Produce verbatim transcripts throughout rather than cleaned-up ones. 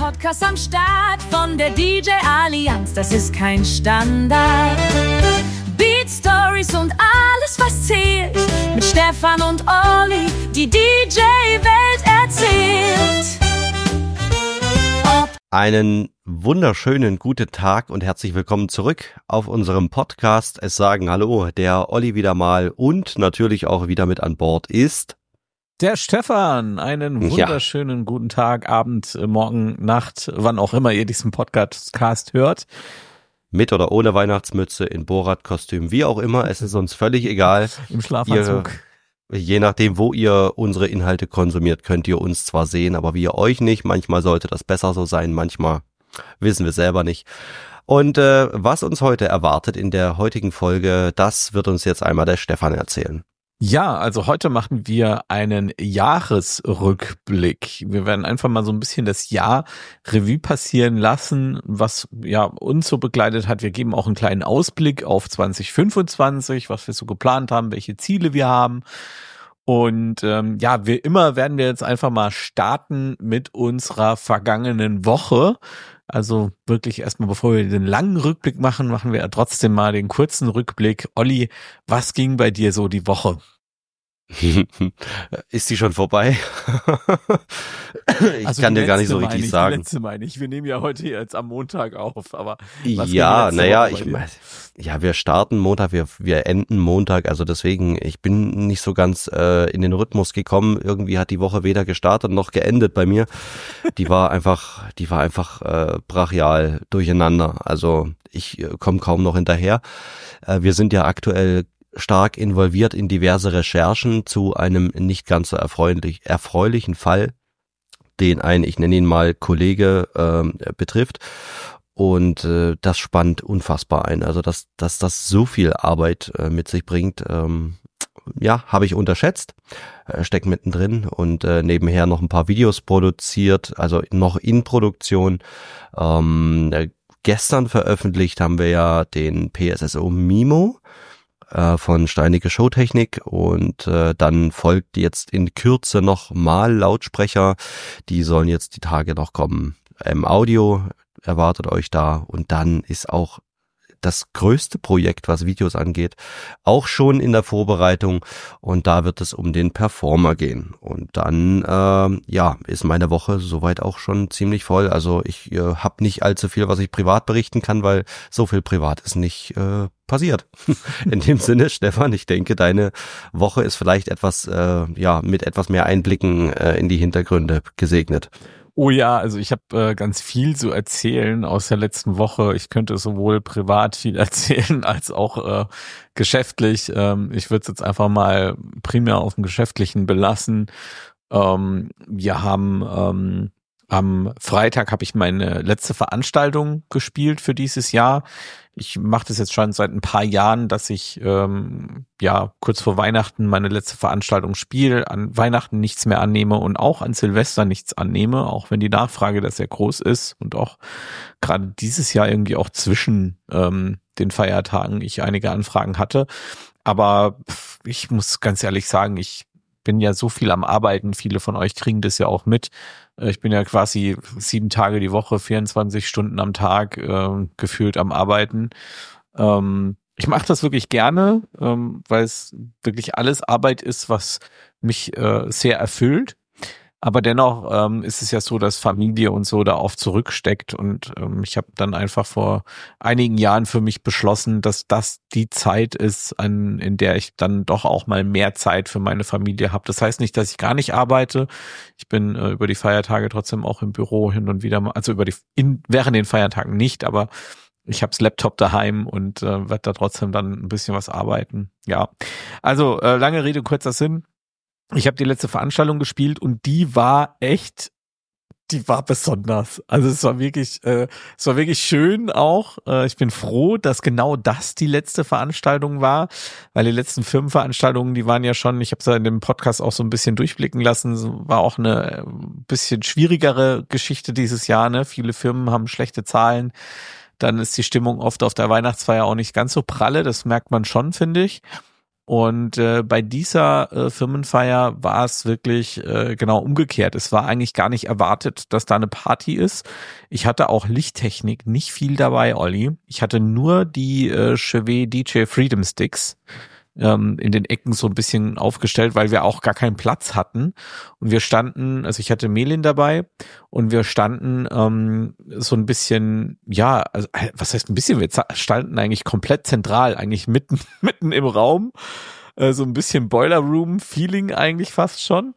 Podcast am Start von der D J Allianz, das ist kein Standard. Beat Stories und alles, was zählt, mit Stefan und Olli, die D J-Welt erzählt. Ob Einen wunderschönen guten Tag und herzlich willkommen zurück auf unserem Podcast. Es sagen Hallo, der Olli wieder mal und natürlich auch wieder mit an Bord ist der Stefan. Einen wunderschönen ja. guten Tag, Abend, Morgen, Nacht, wann auch immer ihr diesen Podcast hört. Mit oder ohne Weihnachtsmütze, in Borat-Kostüm, wie auch immer, es ist uns völlig egal. Im Schlafanzug. Ihr, je nachdem, wo ihr unsere Inhalte konsumiert, könnt ihr uns zwar sehen, aber wir euch nicht. Manchmal sollte das besser so sein, manchmal wissen wir selber nicht. Und äh, was uns heute erwartet in der heutigen Folge, das wird uns jetzt einmal der Stefan erzählen. Ja, also heute machen wir einen Jahresrückblick. Wir werden einfach mal so ein bisschen das Jahr Revue passieren lassen, was ja uns so begleitet hat. Wir geben auch einen kleinen Ausblick auf zwanzig fünfundzwanzig, was wir so geplant haben, welche Ziele wir haben. Und ähm, ja, wie immer werden wir jetzt einfach mal starten mit unserer vergangenen Woche. Also wirklich erstmal, bevor wir den langen Rückblick machen, machen wir trotzdem mal den kurzen Rückblick. Olli, was ging bei dir so die Woche? Ist die schon vorbei? ich also kann dir gar nicht so richtig ich, sagen. Die letzte meine ich. Wir nehmen ja heute jetzt am Montag auf, aber was ja, naja, ich meine, ja, wir starten Montag, wir wir enden Montag, also deswegen, ich bin nicht so ganz äh, in den Rhythmus gekommen. Irgendwie hat die Woche weder gestartet noch geendet bei mir. Die war einfach, die war einfach äh, brachial durcheinander. Also ich äh, komme kaum noch hinterher. Äh, wir sind ja aktuell stark involviert in diverse Recherchen zu einem nicht ganz so erfreulich, erfreulichen Fall, den ein, ich nenne ihn mal Kollege, äh, betrifft. Und äh, das spannt unfassbar ein. Also dass, dass das so viel Arbeit äh, mit sich bringt, ähm, ja, habe ich unterschätzt, äh, steckt mittendrin und äh, nebenher noch ein paar Videos produziert, also noch in Produktion. Ähm, äh, gestern veröffentlicht haben wir ja den P S S O Mimo von Steinecke Showtechnik und äh, dann folgt jetzt in Kürze noch mal Lautsprecher, die sollen jetzt die Tage noch kommen. Ähm, Audio erwartet euch da und dann ist auch das größte Projekt, was Videos angeht, auch schon in der Vorbereitung und da wird es um den Performer gehen und dann äh, ja ist meine Woche soweit auch schon ziemlich voll, also ich äh, habe nicht allzu viel, was ich privat berichten kann, weil so viel privat ist nicht äh, passiert. In dem Sinne, Stefan, ich denke, deine Woche ist vielleicht etwas äh, ja mit etwas mehr Einblicken äh, in die Hintergründe gesegnet. Oh ja, also ich habe äh, ganz viel zu erzählen aus der letzten Woche. Ich könnte sowohl privat viel erzählen als auch äh, geschäftlich. Ähm, ich würde es jetzt einfach mal primär auf dem Geschäftlichen belassen. Ähm, wir haben ähm, am Freitag habe ich meine letzte Veranstaltung gespielt für dieses Jahr. Ich mache das jetzt schon seit ein paar Jahren, dass ich ähm, ja kurz vor Weihnachten meine letzte Veranstaltung spiele, an Weihnachten nichts mehr annehme und auch an Silvester nichts annehme, auch wenn die Nachfrage da sehr groß ist und auch gerade dieses Jahr irgendwie auch zwischen ähm, den Feiertagen ich einige Anfragen hatte. Aber ich muss ganz ehrlich sagen, ich bin ja so viel am Arbeiten, viele von euch kriegen das ja auch mit. Ich bin ja quasi sieben Tage die Woche, vierundzwanzig Stunden am Tag äh, gefühlt am Arbeiten. Ähm, ich mache das wirklich gerne, ähm, weil es wirklich alles Arbeit ist, was mich äh, sehr erfüllt. Aber dennoch ähm, ist es ja so, dass Familie und so da oft zurücksteckt und ähm, ich habe dann einfach vor einigen Jahren für mich beschlossen, dass das die Zeit ist, an, in der ich dann doch auch mal mehr Zeit für meine Familie habe. Das heißt nicht, dass ich gar nicht arbeite. Ich bin äh, über die Feiertage trotzdem auch im Büro hin und wieder mal, also über die in, während den Feiertagen nicht, aber ich habe das Laptop daheim und äh, werde da trotzdem dann ein bisschen was arbeiten. Ja, also äh, lange Rede, kurzer Sinn. Ich habe die letzte Veranstaltung gespielt und die war echt, die war besonders. Also es war wirklich, äh, es war wirklich schön auch. Äh, ich bin froh, dass genau das die letzte Veranstaltung war, weil die letzten Firmenveranstaltungen, die waren ja schon, ich habe es ja in dem Podcast auch so ein bisschen durchblicken lassen, war auch eine bisschen schwierigere Geschichte dieses Jahr. Ne? Viele Firmen haben schlechte Zahlen. Dann ist die Stimmung oft auf der Weihnachtsfeier auch nicht ganz so pralle. Das merkt man schon, finde ich. Und äh, bei dieser äh, Firmenfeier war es wirklich äh, genau umgekehrt. Es war eigentlich gar nicht erwartet, dass da eine Party ist. Ich hatte auch Lichttechnik nicht viel dabei, Olli. Ich hatte nur die äh, Chevy D J Freedom Sticks ähm, in den Ecken so ein bisschen aufgestellt, weil wir auch gar keinen Platz hatten. Und wir standen, also ich hatte Melin dabei und wir standen ähm, so ein bisschen, ja, also, was heißt ein bisschen, wir standen eigentlich komplett zentral, eigentlich mitten, mitten im Raum, äh, so ein bisschen Boiler Room Feeling eigentlich fast schon.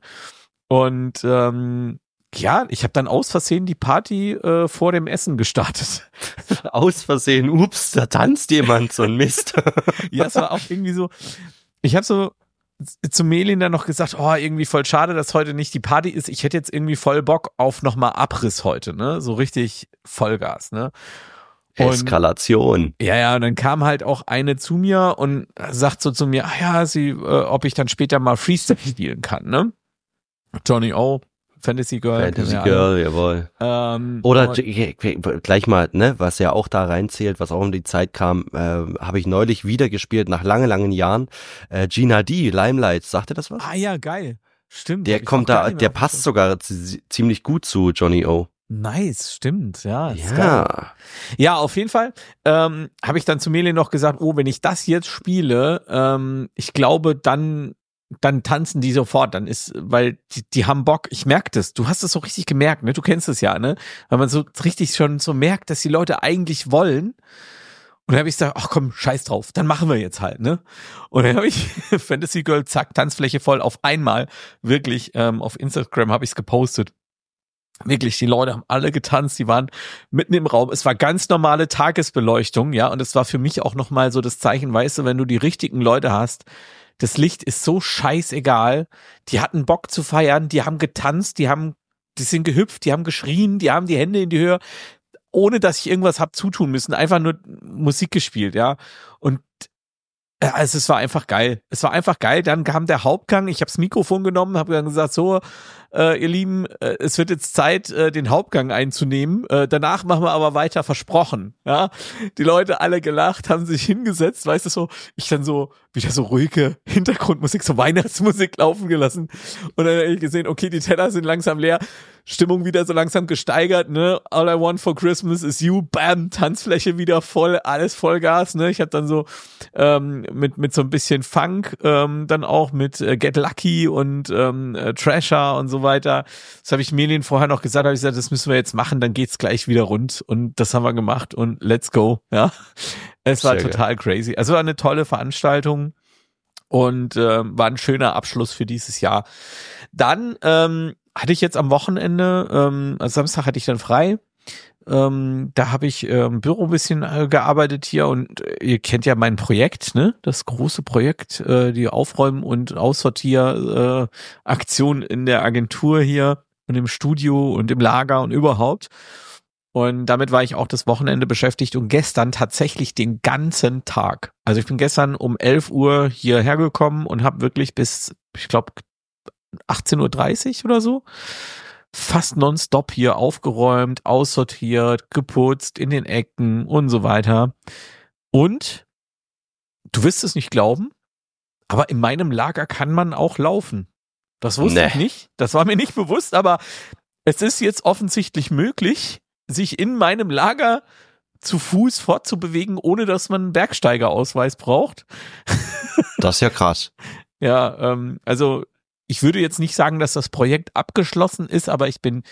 Und ähm, ja, ich habe dann aus Versehen die Party äh, vor dem Essen gestartet. Aus Versehen, ups, da tanzt jemand, so ein Mist. Ja, es war auch irgendwie so, ich habe so zu Melin dann noch gesagt, oh, irgendwie voll schade, dass heute nicht die Party ist. Ich hätte jetzt irgendwie voll Bock auf nochmal Abriss heute, ne? So richtig Vollgas, ne? Und, Eskalation. Ja, ja, und dann kam halt auch eine zu mir und sagt so zu mir, ah ja, sie, äh, ob ich dann später mal Freestyle spielen kann, ne? Johnny O, Fantasy Girl. Fantasy Girl, jawohl. Ähm, Oder gleich mal, ne, was ja auch da reinzählt, was auch um die Zeit kam, äh, habe ich neulich wieder gespielt, nach lange, langen Jahren. Äh, Gina D, Limelight, sagt ihr das was? Ah ja, geil. Stimmt. Der kommt da, der passt sogar ziemlich gut zu Johnny O. Nice, stimmt, ja. Ist ja. Geil. Ja, auf jeden Fall ähm, habe ich dann zu Melin noch gesagt, oh, wenn ich das jetzt spiele, ähm, ich glaube, dann dann tanzen die sofort, dann ist, weil die, die haben Bock, ich merke das, du hast es so richtig gemerkt, ne, du kennst es ja, ne, weil man so richtig schon so merkt, dass die Leute eigentlich wollen. Und dann habe ich gesagt, ach komm, scheiß drauf, dann machen wir jetzt halt, ne? Und dann habe ich Fantasy Girl, zack, Tanzfläche voll auf einmal, wirklich, ähm, auf Instagram habe ich es gepostet. Wirklich, die Leute haben alle getanzt, die waren mitten im Raum. Es war ganz normale Tagesbeleuchtung, ja, und es war für mich auch nochmal so das Zeichen, weißt du, wenn du die richtigen Leute hast, das Licht ist so scheißegal. Die hatten Bock zu feiern, die haben getanzt, die haben, die sind gehüpft, die haben geschrien, die haben die Hände in die Höhe, ohne dass ich irgendwas hab zutun müssen, einfach nur Musik gespielt, ja. Und also es war einfach geil. Es war einfach geil. Dann kam der Hauptgang. Ich habe das Mikrofon genommen, habe dann gesagt, so, äh, ihr Lieben, äh, es wird jetzt Zeit, äh, den Hauptgang einzunehmen. Äh, danach machen wir aber weiter, versprochen. Ja, die Leute alle gelacht, haben sich hingesetzt, weißt du so. Ich dann so wieder so ruhige Hintergrundmusik, so Weihnachtsmusik laufen gelassen. Und dann habe ich gesehen, okay, die Teller sind langsam leer. Stimmung wieder so langsam gesteigert, ne? All I want for Christmas is you, bam, Tanzfläche wieder voll, alles Vollgas, ne? Ich hab dann so ähm, mit mit so ein bisschen Funk, ähm, dann auch mit äh, Get Lucky und ähm, äh, Trasher und so weiter. Das habe ich Melin vorher noch gesagt, habe ich gesagt, das müssen wir jetzt machen, dann geht's gleich wieder rund und das haben wir gemacht und let's go, ja? Es war Sehr total geil. Crazy. Also war eine tolle Veranstaltung und äh, war ein schöner Abschluss für dieses Jahr. Dann ähm, hatte ich jetzt am Wochenende, ähm, also Samstag hatte ich dann frei, ähm, da habe ich äh, im Büro ein bisschen äh, gearbeitet hier und äh, ihr kennt ja mein Projekt, ne, das große Projekt, äh, die Aufräumen- und Aussortier-Aktion äh, in der Agentur hier und im Studio und im Lager und überhaupt. Und damit war ich auch das Wochenende beschäftigt und gestern tatsächlich den ganzen Tag. Also ich bin gestern um elf Uhr hierher gekommen und habe wirklich bis, ich glaube, achtzehn Uhr dreißig oder so, fast nonstop hier aufgeräumt, aussortiert, geputzt, in den Ecken und so weiter. Und du wirst es nicht glauben, aber in meinem Lager kann man auch laufen. Das wusste nee. ich nicht, das war mir nicht bewusst, aber es ist jetzt offensichtlich möglich, sich in meinem Lager zu Fuß fortzubewegen, ohne dass man einen Bergsteigerausweis braucht. Das ist ja krass. Ja, ähm, also ich würde jetzt nicht sagen, dass das Projekt abgeschlossen ist, aber ich bin...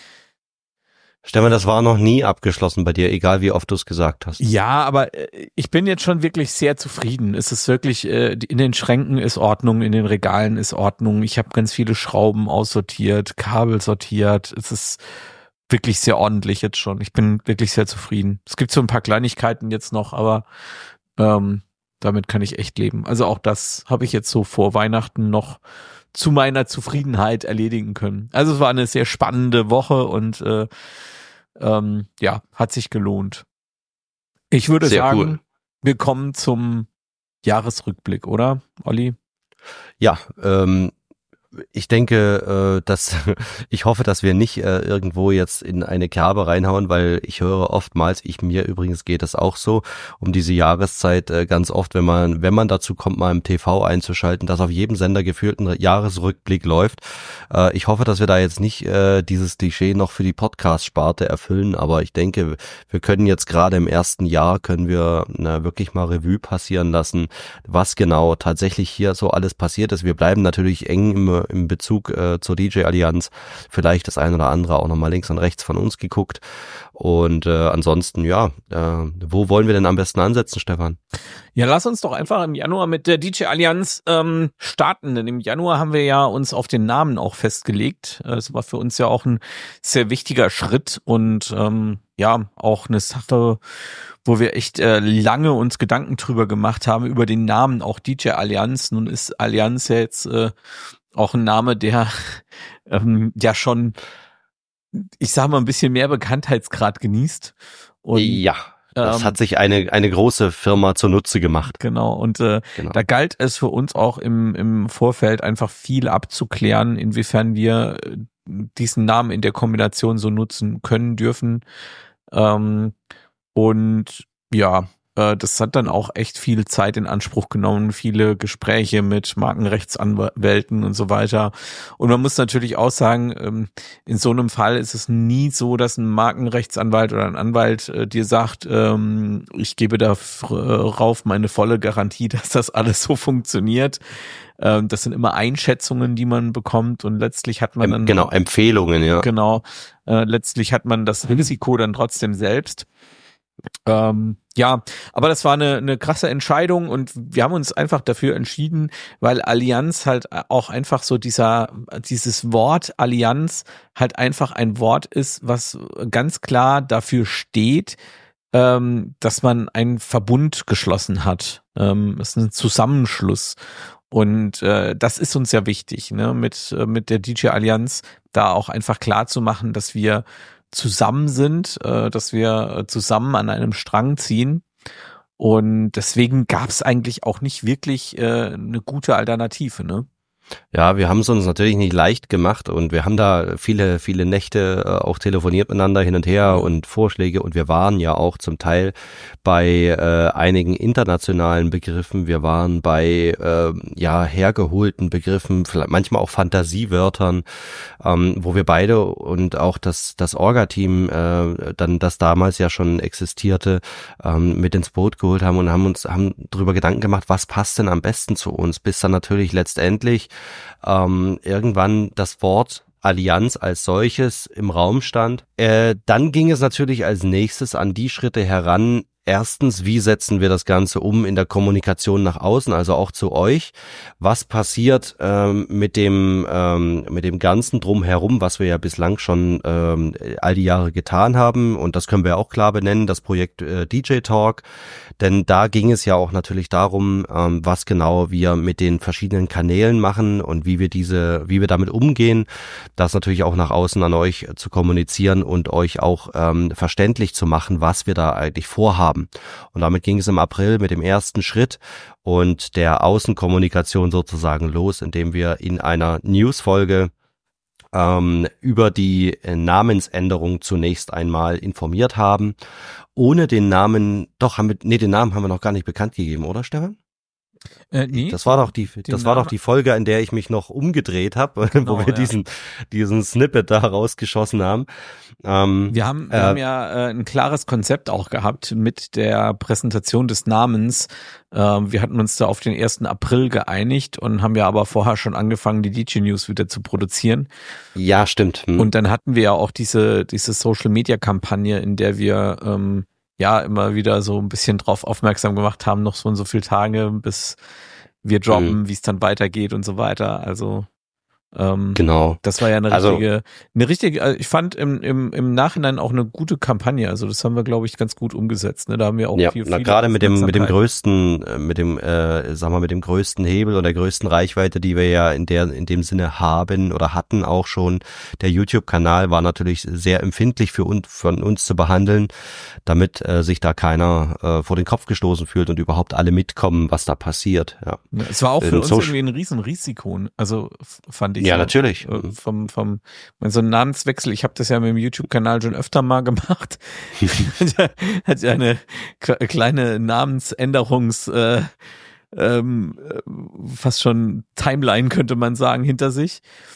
Stefan, das war noch nie abgeschlossen bei dir, egal wie oft du es gesagt hast. Ja, aber ich bin jetzt schon wirklich sehr zufrieden. Es ist wirklich, in den Schränken ist Ordnung, in den Regalen ist Ordnung. Ich habe ganz viele Schrauben aussortiert, Kabel sortiert. Es ist wirklich sehr ordentlich jetzt schon. Ich bin wirklich sehr zufrieden. Es gibt so ein paar Kleinigkeiten jetzt noch, aber ähm, damit kann ich echt leben. Also auch das habe ich jetzt so vor Weihnachten noch zu meiner Zufriedenheit erledigen können. Also es war eine sehr spannende Woche und äh, ähm, ja, hat sich gelohnt. Ich würde sehr sagen, cool. Wir kommen zum Jahresrückblick, oder, Olli? Ja, ähm, ich denke, äh, dass ich hoffe, dass wir nicht äh, irgendwo jetzt in eine Kerbe reinhauen, weil ich höre oftmals, ich mir übrigens geht das auch so, um diese Jahreszeit äh, ganz oft, wenn man wenn man dazu kommt, mal im T V einzuschalten, dass auf jedem Sender gefühlt ein Jahresrückblick läuft. Äh, ich hoffe, dass wir da jetzt nicht äh, dieses Klischee noch für die Podcast-Sparte erfüllen, aber ich denke, wir können jetzt gerade im ersten Jahr, können wir na, wirklich mal Revue passieren lassen, was genau tatsächlich hier so alles passiert ist. Wir bleiben natürlich eng im im Bezug äh, zur D J-Allianz, vielleicht das ein oder andere auch nochmal links und rechts von uns geguckt. Und äh, ansonsten, ja, äh, wo wollen wir denn am besten ansetzen, Stefan? Ja, lass uns doch einfach im Januar mit der D J-Allianz ähm, starten, denn im Januar haben wir ja uns auf den Namen auch festgelegt. Es war für uns ja auch ein sehr wichtiger Schritt und ähm, ja, auch eine Sache, wo wir echt äh, lange uns Gedanken drüber gemacht haben, über den Namen, auch D J-Allianz. Nun ist Allianz ja jetzt äh, auch ein Name, der ähm, ja schon, ich sag mal, ein bisschen mehr Bekanntheitsgrad genießt. Und, ja, das ähm, hat sich eine eine große Firma zunutze gemacht. Genau, und äh, genau. Da galt es für uns auch im im Vorfeld einfach viel abzuklären, inwiefern wir diesen Namen in der Kombination so nutzen können, dürfen. Ähm, und ja, das hat dann auch echt viel Zeit in Anspruch genommen, viele Gespräche mit Markenrechtsanwälten und so weiter. Und man muss natürlich auch sagen, in so einem Fall ist es nie so, dass ein Markenrechtsanwalt oder ein Anwalt dir sagt, ich gebe darauf meine volle Garantie, dass das alles so funktioniert. Das sind immer Einschätzungen, die man bekommt und letztlich hat man dann... Genau, Empfehlungen, ja. Genau, letztlich hat man das Risiko dann trotzdem selbst. Ähm, ja, aber das war eine, eine krasse Entscheidung und wir haben uns einfach dafür entschieden, weil Allianz halt auch einfach so dieser, dieses Wort Allianz halt einfach ein Wort ist, was ganz klar dafür steht, ähm, dass man einen Verbund geschlossen hat. Ähm, es ist ein Zusammenschluss. Und äh, das ist uns ja wichtig, ne, mit, äh, mit der D J-Allianz da auch einfach klar zu machen, dass wir zusammen sind, äh, dass wir zusammen an einem Strang ziehen und deswegen gab es eigentlich auch nicht wirklich äh, eine gute Alternative, ne? Ja, wir haben es uns natürlich nicht leicht gemacht und wir haben da viele, viele Nächte äh, auch telefoniert miteinander hin und her und Vorschläge und wir waren ja auch zum Teil bei äh, einigen internationalen Begriffen, wir waren bei äh, ja hergeholten Begriffen, vielleicht manchmal auch Fantasiewörtern, ähm, wo wir beide und auch das das Orga-Team, äh, dann das damals ja schon existierte, ähm, mit ins Boot geholt haben und haben uns haben drüber Gedanken gemacht, was passt denn am besten zu uns, bis dann natürlich letztendlich ähm, irgendwann das Wort Allianz als solches im Raum stand. Äh, dann ging es natürlich als nächstes an die Schritte heran. Erstens, wie setzen wir das Ganze um in der Kommunikation nach außen, also auch zu euch? Was passiert ähm, mit dem ähm, mit dem Ganzen drumherum, was wir ja bislang schon ähm, all die Jahre getan haben? Und das können wir auch klar benennen, das Projekt äh, D J Talk. Denn da ging es ja auch natürlich darum, ähm, was genau wir mit den verschiedenen Kanälen machen und wie wir diese, wie wir damit umgehen, das natürlich auch nach außen an euch zu kommunizieren und euch auch ähm, verständlich zu machen, was wir da eigentlich vorhaben. Und damit ging es im April mit dem ersten Schritt und der Außenkommunikation sozusagen los, indem wir in einer Newsfolge ähm, über die Namensänderung zunächst einmal informiert haben. Ohne den Namen, doch haben wir, nee, den Namen haben wir noch gar nicht bekannt gegeben, oder Stefan? Äh, nee, das war doch die, das war doch die Folge, in der ich mich noch umgedreht habe, genau, wo wir ja. diesen, diesen Snippet da rausgeschossen haben. Ähm, wir haben, wir äh, haben ja äh, ein klares Konzept auch gehabt mit der Präsentation des Namens. Ähm, wir hatten uns da auf den ersten April geeinigt und haben ja aber vorher schon angefangen, die D J News wieder zu produzieren. Ja, stimmt. Hm. Und dann hatten wir ja auch diese, diese Social Media Kampagne, in der wir, ähm, ja, immer wieder so ein bisschen drauf aufmerksam gemacht haben, noch so und so viele Tage, bis wir droppen, mhm. wie es dann weitergeht und so weiter. Also ähm, genau. Das war ja eine richtige, also, eine richtige, ich fand im, im, im Nachhinein auch eine gute Kampagne. Also das haben wir, glaube ich, ganz gut umgesetzt. Ne? Da haben wir auch ja, viel, na, gerade mit dem mit dem größten, mit dem, äh, sag mal, mit dem größten Hebel oder der größten Reichweite, die wir ja in der in dem Sinne haben oder hatten auch schon. Der YouTube-Kanal war natürlich sehr empfindlich für uns, von uns zu behandeln, damit äh, sich da keiner äh, vor den Kopf gestoßen fühlt und überhaupt alle mitkommen, was da passiert. Ja. Ja, es war auch für in uns Social- irgendwie ein Riesenrisiko. Also fand ich. eigentlich. Ja, natürlich. Äh, vom, vom, so ein Namenswechsel, ich habe das ja mit dem YouTube-Kanal schon öfter mal gemacht. Hat ja eine kleine Namensänderungs, äh, ähm, fast schon Timeline, könnte man sagen, hinter sich.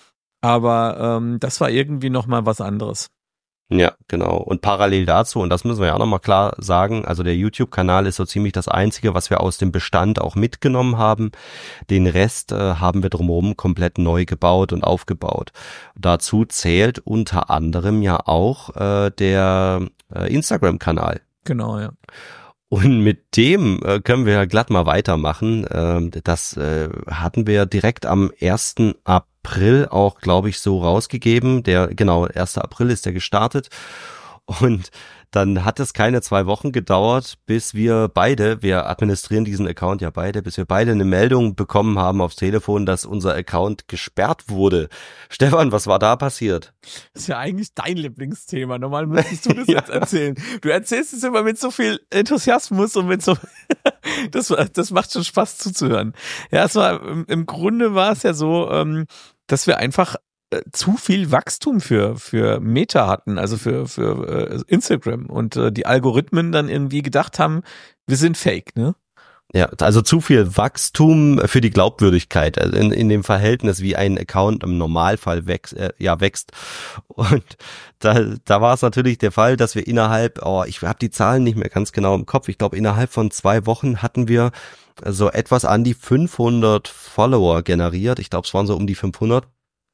Aber ähm, das war irgendwie nochmal was anderes. Ja, genau. Und parallel dazu, und das müssen wir ja auch nochmal klar sagen, also der YouTube-Kanal ist so ziemlich das Einzige, was wir aus dem Bestand auch mitgenommen haben. Den Rest äh, haben wir drumherum komplett neu gebaut und aufgebaut. Dazu zählt unter anderem ja auch äh, der äh, Instagram-Kanal. Genau, ja. Und mit dem äh, können wir ja glatt mal weitermachen. Ähm, das äh, hatten wir direkt am ersten April auch, glaube ich, so rausgegeben. Der, genau, erster April ist der gestartet. Und dann hat es keine zwei Wochen gedauert, bis wir beide, wir administrieren diesen Account ja beide, bis wir beide eine Meldung bekommen haben aufs Telefon, dass unser Account gesperrt wurde. Stefan, was war da passiert? Das ist ja eigentlich dein Lieblingsthema. Normal müsstest du das ja. jetzt erzählen. Du erzählst es immer mit so viel Enthusiasmus und mit so, das, das macht schon Spaß zuzuhören. Ja, es war, im Grunde war es ja so, dass wir einfach zu viel Wachstum für für Meta hatten, also für für äh, Instagram, und äh, die Algorithmen dann irgendwie gedacht haben, wir sind fake, ne? Ja, also zu viel Wachstum für die Glaubwürdigkeit, also in, in dem Verhältnis, wie ein Account im Normalfall wächst, äh, ja wächst. Und da, da war es natürlich der Fall, dass wir innerhalb, oh, ich habe die Zahlen nicht mehr ganz genau im Kopf, ich glaube innerhalb von zwei Wochen hatten wir so etwas an die fünfhundert Follower generiert. Ich glaube, es waren so um die fünfhundert.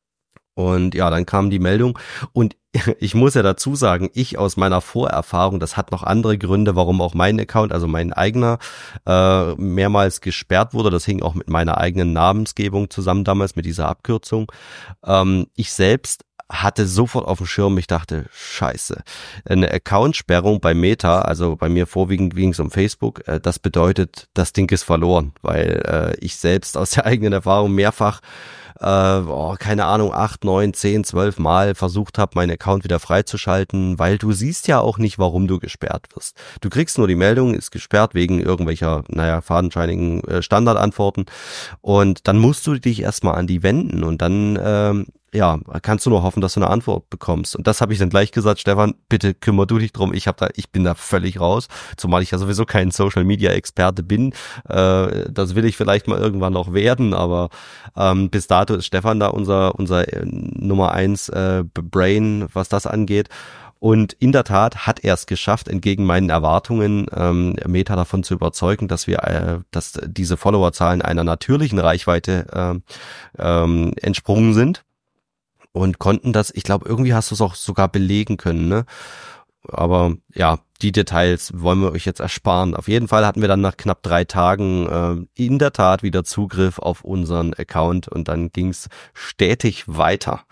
Und ja, dann kam die Meldung, und ich muss ja dazu sagen, ich aus meiner Vorerfahrung, das hat noch andere Gründe, warum auch mein Account, also mein eigener, äh, mehrmals gesperrt wurde. Das hing auch mit meiner eigenen Namensgebung zusammen damals, mit dieser Abkürzung. Ähm, ich selbst hatte sofort auf dem Schirm, ich dachte, scheiße, eine Accountsperrung bei Meta, also bei mir vorwiegend ging es um Facebook, äh, das bedeutet, das Ding ist verloren, weil äh, ich selbst aus der eigenen Erfahrung mehrfach Äh, oh, keine Ahnung, acht, neun, zehn, zwölf Mal versucht habe, meinen Account wieder freizuschalten, weil du siehst ja auch nicht, warum du gesperrt wirst. Du kriegst nur die Meldung, ist gesperrt wegen irgendwelcher, naja, fadenscheinigen äh, Standardantworten, und dann musst du dich erstmal an die wenden, und dann ähm, ja, kannst du nur hoffen, dass du eine Antwort bekommst. Und das habe ich dann gleich gesagt, Stefan, bitte kümmer du dich drum. Ich habe da, ich bin da völlig raus, zumal ich ja sowieso kein Social Media Experte bin. Äh, das will ich vielleicht mal irgendwann noch werden, aber ähm, bis dato ist Stefan da unser unser äh, Nummer eins äh, Brain, was das angeht. Und in der Tat hat er es geschafft, entgegen meinen Erwartungen, ähm, Meta davon zu überzeugen, dass wir, äh, dass diese Followerzahlen einer natürlichen Reichweite äh, ähm, entsprungen sind. Und konnten das, ich glaube, irgendwie hast du es auch sogar belegen können, ne? Aber ja, die Details wollen wir euch jetzt ersparen. Auf jeden Fall hatten wir dann nach knapp drei Tagen äh, in der Tat wieder Zugriff auf unseren Account, und dann ging's stetig weiter.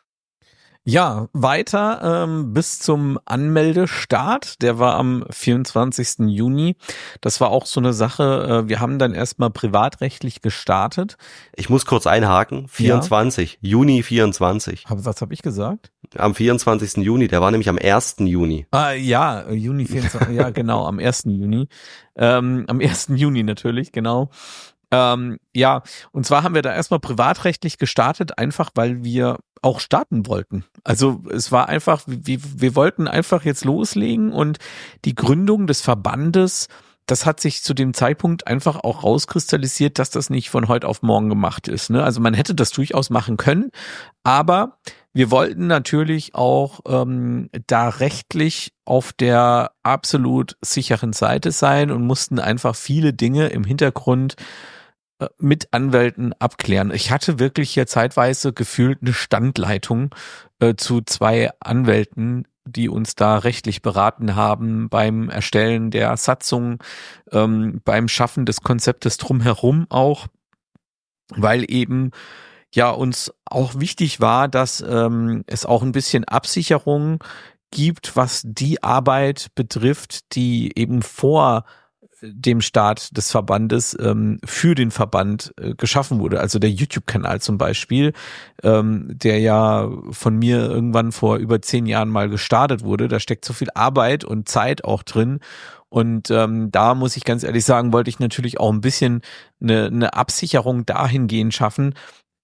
Ja, weiter ähm, bis zum Anmeldestart. Der war am vierundzwanzigsten Juni. Das war auch so eine Sache. Äh, wir haben dann erstmal privatrechtlich gestartet. Ich muss kurz einhaken. vierundzwanzig, ja. Juni vierundzwanzig. Hab, was habe ich gesagt? Am vierundzwanzigsten Juni. Der war nämlich am ersten Juni. Ah, ja, Juni vierundzwanzig. Ja, genau, am ersten Juni. Ähm, am ersten Juni natürlich, genau. Ähm, ja, und zwar haben wir da erstmal privatrechtlich gestartet, einfach weil wir auch starten wollten. Also es war einfach, wir, wir wollten einfach jetzt loslegen, und die Gründung des Verbandes, das hat sich zu dem Zeitpunkt einfach auch rauskristallisiert, dass das nicht von heute auf morgen gemacht ist, ne? Also man hätte das durchaus machen können, aber wir wollten natürlich auch ähm, da rechtlich auf der absolut sicheren Seite sein und mussten einfach viele Dinge im Hintergrund mit Anwälten abklären. Ich hatte wirklich hier zeitweise gefühlt eine Standleitung äh, zu zwei Anwälten, die uns da rechtlich beraten haben beim Erstellen der Satzung, ähm, beim Schaffen des Konzeptes drumherum auch, weil eben ja uns auch wichtig war, dass ähm, es auch ein bisschen Absicherung gibt, was die Arbeit betrifft, die eben vor dem Start des Verbandes ähm, für den Verband äh, geschaffen wurde. Also der YouTube-Kanal zum Beispiel, ähm, der ja von mir irgendwann vor über zehn Jahren mal gestartet wurde. Da steckt so viel Arbeit und Zeit auch drin. Und ähm, da muss ich ganz ehrlich sagen, wollte ich natürlich auch ein bisschen eine, eine Absicherung dahingehend schaffen,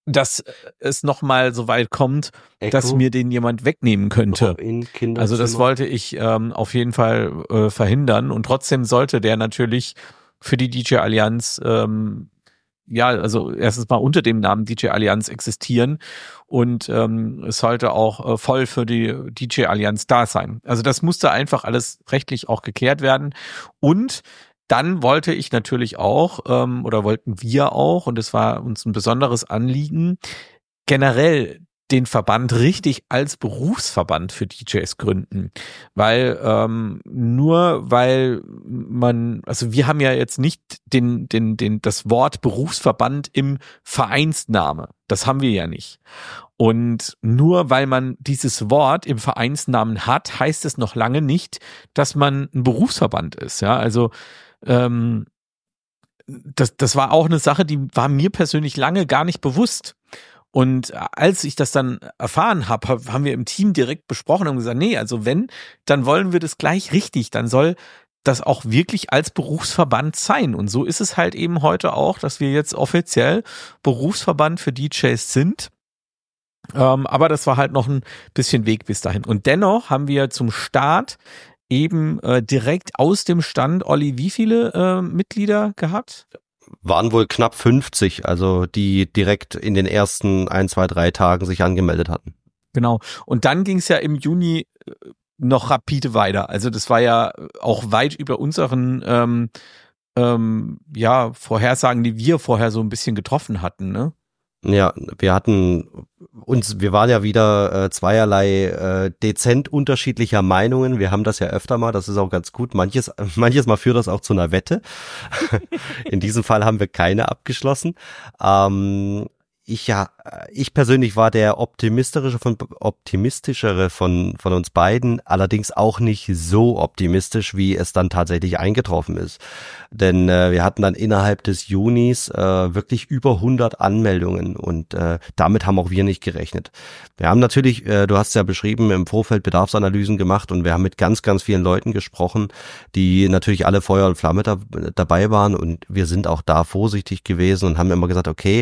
dass es nochmal so weit kommt, Echo, dass mir den jemand wegnehmen könnte. Also das wollte ich ähm, auf jeden Fall äh, verhindern und trotzdem sollte der natürlich für die D J Allianz ähm, ja, also erstens mal unter dem Namen D J Allianz existieren und ähm, es sollte auch äh, voll für die D J Allianz da sein. Also das musste einfach alles rechtlich auch geklärt werden und dann wollte ich natürlich auch, ähm, oder wollten wir auch, und es war uns ein besonderes Anliegen, generell den Verband richtig als Berufsverband für D Js gründen. Weil ähm, nur weil man, also wir haben ja jetzt nicht den, den, den, das Wort Berufsverband im Vereinsname. Das haben wir ja nicht. Und nur weil man dieses Wort im Vereinsnamen hat, heißt es noch lange nicht, dass man ein Berufsverband ist. Ja, also ähm, das, das war auch eine Sache, die war mir persönlich lange gar nicht bewusst. Und als ich das dann erfahren habe, haben wir im Team direkt besprochen und gesagt, nee, also wenn, dann wollen wir das gleich richtig, dann soll das auch wirklich als Berufsverband sein. Und so ist es halt eben heute auch, dass wir jetzt offiziell Berufsverband für D Js sind. Ähm, aber das war halt noch ein bisschen Weg bis dahin. Und dennoch haben wir zum Start eben äh, direkt aus dem Stand, Olli, wie viele äh, Mitglieder gehabt? Waren wohl knapp fünfzig, also die direkt in den ersten ein, zwei, drei Tagen sich angemeldet hatten. Genau. Und dann ging es ja im Juni noch rapide weiter. Also das war ja auch weit über unseren ähm, ähm, ja, Vorhersagen, die wir vorher so ein bisschen getroffen hatten, ne? Ja, wir hatten uns, wir waren ja wieder äh, zweierlei äh, dezent unterschiedlicher Meinungen. Wir haben das ja öfter mal, das ist auch ganz gut. Manches, manches Mal führt das auch zu einer Wette. In diesem Fall haben wir keine abgeschlossen. Ähm, ich ja, ich persönlich war der optimistischere von optimistischere von von uns beiden, allerdings auch nicht so optimistisch, wie es dann tatsächlich eingetroffen ist. Denn äh, wir hatten dann innerhalb des Junis äh, wirklich über hundert Anmeldungen und äh, damit haben auch wir nicht gerechnet. Wir haben natürlich, äh, du hast es ja beschrieben, im Vorfeld Bedarfsanalysen gemacht und wir haben mit ganz, ganz vielen Leuten gesprochen, die natürlich alle Feuer und Flamme da, dabei waren und wir sind auch da vorsichtig gewesen und haben immer gesagt, okay,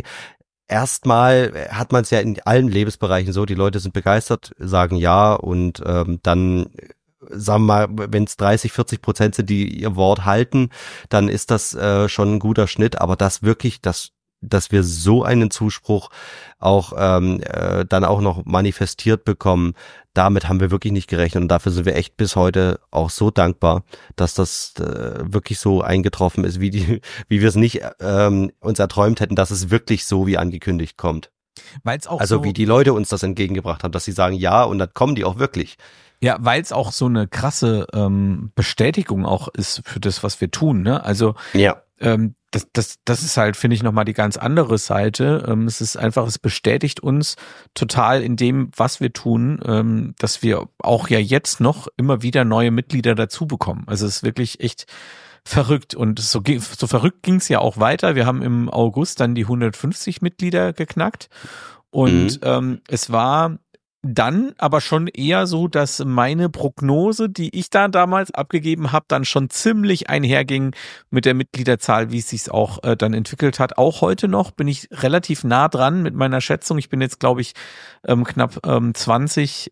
erstmal hat man es ja in allen Lebensbereichen so, die Leute sind begeistert, sagen ja und ähm, dann, sagen wir mal, wenn es dreißig, vierzig Prozent sind, die ihr Wort halten, dann ist das äh, schon ein guter Schnitt, aber das wirklich, das dass wir so einen Zuspruch auch ähm, äh, dann auch noch manifestiert bekommen, damit haben wir wirklich nicht gerechnet und dafür sind wir echt bis heute auch so dankbar, dass das äh, wirklich so eingetroffen ist, wie die, wie wir es nicht ähm, uns erträumt hätten, dass es wirklich so wie angekündigt kommt. Weil's auch also so, wie die Leute uns das entgegengebracht haben, dass sie sagen ja und dann kommen die auch wirklich. Ja, weil es auch so eine krasse ähm, Bestätigung auch ist für das, was wir tun, ne? Also ja. ähm, das, das, das ist halt, finde ich, nochmal die ganz andere Seite. Ähm, es ist einfach, es bestätigt uns total in dem, was wir tun, ähm, dass wir auch ja jetzt noch immer wieder neue Mitglieder dazu bekommen. Also es ist wirklich echt verrückt und so, so verrückt ging es ja auch weiter. Wir haben im August dann die hundertfünfzig Mitglieder geknackt und mhm. ähm, es war dann aber schon eher so, dass meine Prognose, die ich da damals abgegeben habe, dann schon ziemlich einherging mit der Mitgliederzahl, wie es sich auch äh, dann entwickelt hat. Auch heute noch bin ich relativ nah dran mit meiner Schätzung. Ich bin jetzt, glaube ich, ähm, knapp ähm, zwanzig,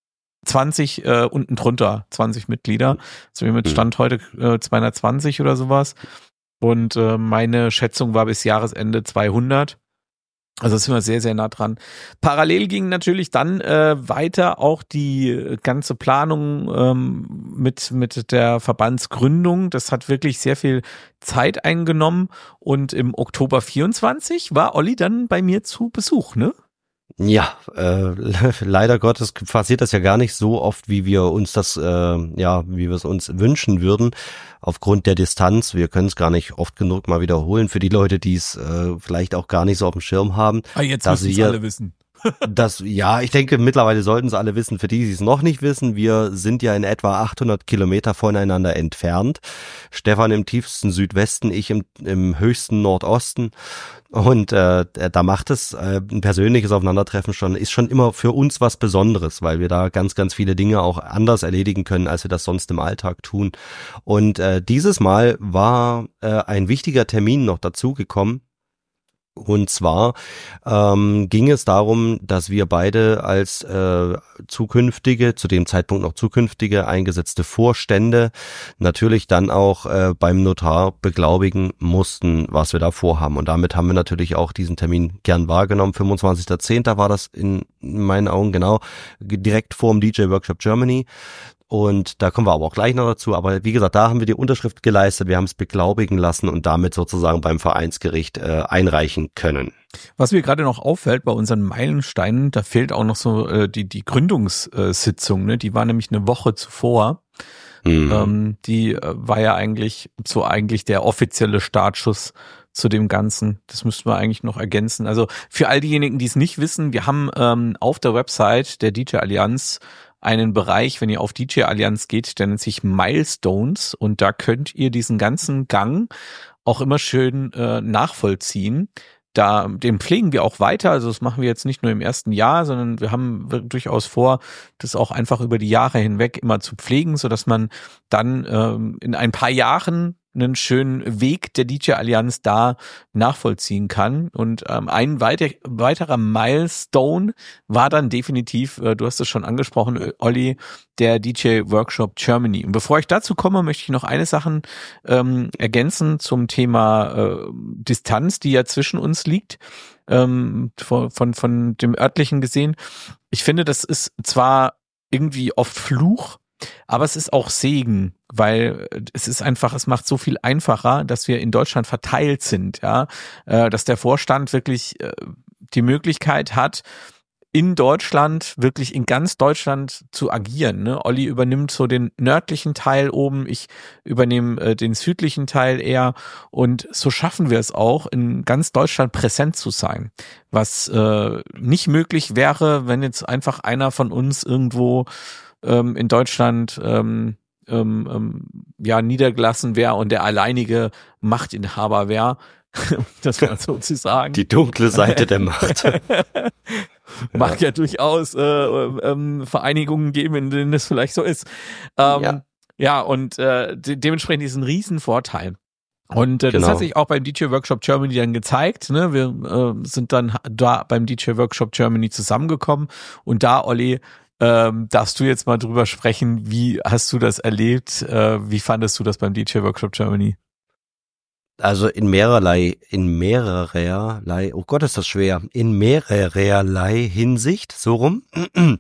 zwanzig äh, unten drunter, zwanzig Mitglieder. Also wir mit Stand heute äh, zweihundertzwanzig oder sowas. Und äh, meine Schätzung war bis Jahresende zweihundert. Also sind wir sehr, sehr nah dran. Parallel ging natürlich dann äh, weiter auch die ganze Planung ähm, mit mit der Verbandsgründung. Das hat wirklich sehr viel Zeit eingenommen. Und im Oktober vierundzwanzig war Olli dann bei mir zu Besuch, ne? Ja, äh, leider Gottes passiert das ja gar nicht so oft, wie wir uns das, äh, ja, wie wir es uns wünschen würden, aufgrund der Distanz. Wir können es gar nicht oft genug mal wiederholen für die Leute, die es äh, vielleicht auch gar nicht so auf dem Schirm haben. Ah, jetzt müssen es alle wissen. Das, ja, ich denke, mittlerweile sollten es alle wissen. Für die, die es noch nicht wissen, wir sind ja in etwa achthundert Kilometer voneinander entfernt. Stefan im tiefsten Südwesten, ich im, im höchsten Nordosten. Und äh, da macht es äh, ein persönliches Aufeinandertreffen schon, ist schon immer für uns was Besonderes, weil wir da ganz, ganz viele Dinge auch anders erledigen können, als wir das sonst im Alltag tun. Und äh, dieses Mal war äh, ein wichtiger Termin noch dazugekommen. Und zwar ähm, ging es darum, dass wir beide als äh, zukünftige, zu dem Zeitpunkt noch zukünftige eingesetzte Vorstände natürlich dann auch äh, beim Notar beglaubigen mussten, was wir da vorhaben. Und damit haben wir natürlich auch diesen Termin gern wahrgenommen. fünfundzwanzigster zehnter war das in meinen Augen genau direkt vor dem D J Workshop Germany. Und da kommen wir aber auch gleich noch dazu. Aber wie gesagt, da haben wir die Unterschrift geleistet, wir haben es beglaubigen lassen und damit sozusagen beim Vereinsgericht äh, einreichen können. Was mir gerade noch auffällt bei unseren Meilensteinen, da fehlt auch noch so äh, die die Gründungssitzung, ne? Die war nämlich eine Woche zuvor. Mhm. Ähm, die äh, war ja eigentlich so eigentlich der offizielle Startschuss zu dem Ganzen. Das müssten wir eigentlich noch ergänzen. Also für all diejenigen, die es nicht wissen, wir haben ähm, auf der Website der D J Allianz einen Bereich, wenn ihr auf D J Allianz geht, der nennt sich Milestones und da könnt ihr diesen ganzen Gang auch immer schön äh, nachvollziehen. Da, den pflegen wir auch weiter, also das machen wir jetzt nicht nur im ersten Jahr, sondern wir haben durchaus vor, das auch einfach über die Jahre hinweg immer zu pflegen, so dass man dann ähm, in ein paar Jahren einen schönen Weg der D J Allianz da nachvollziehen kann. Und ähm, ein weiter, weiterer Milestone war dann definitiv, äh, du hast es schon angesprochen, Olli, der D J Workshop Germany. Und bevor ich dazu komme, möchte ich noch eine Sache ähm, ergänzen zum Thema äh, Distanz, die ja zwischen uns liegt, ähm, von, von, von dem örtlichen gesehen. Ich finde, das ist zwar irgendwie oft Fluch, aber es ist auch Segen, weil es ist einfach, es macht so viel einfacher, dass wir in Deutschland verteilt sind, ja, dass der Vorstand wirklich die Möglichkeit hat, in Deutschland, wirklich in ganz Deutschland zu agieren. Ne? Olli übernimmt so den nördlichen Teil oben, ich übernehme äh, den südlichen Teil eher und so schaffen wir es auch, in ganz Deutschland präsent zu sein, was äh, nicht möglich wäre, wenn jetzt einfach einer von uns irgendwo ähm, in Deutschland ähm, ähm, ähm, ja niedergelassen wäre und der alleinige Machtinhaber wäre. Das war sozusagen die dunkle Seite der Macht. Mag ja, ja durchaus äh, ähm, Vereinigungen geben, in denen es vielleicht so ist. Ähm, ja. ja, und äh, de- dementsprechend ist ein Riesenvorteil. Und äh, genau. Das hat sich auch beim D J Workshop Germany dann gezeigt. Ne? Wir äh, sind dann da beim D J Workshop Germany zusammengekommen. Und da, Olli, ähm, darfst du jetzt mal drüber sprechen, wie hast du das erlebt? Äh, wie fandest du das beim D J Workshop Germany? Also in mehrerlei, in mehrerlei, oh Gott, ist das schwer, in mehrerlei Hinsicht, so rum, äh,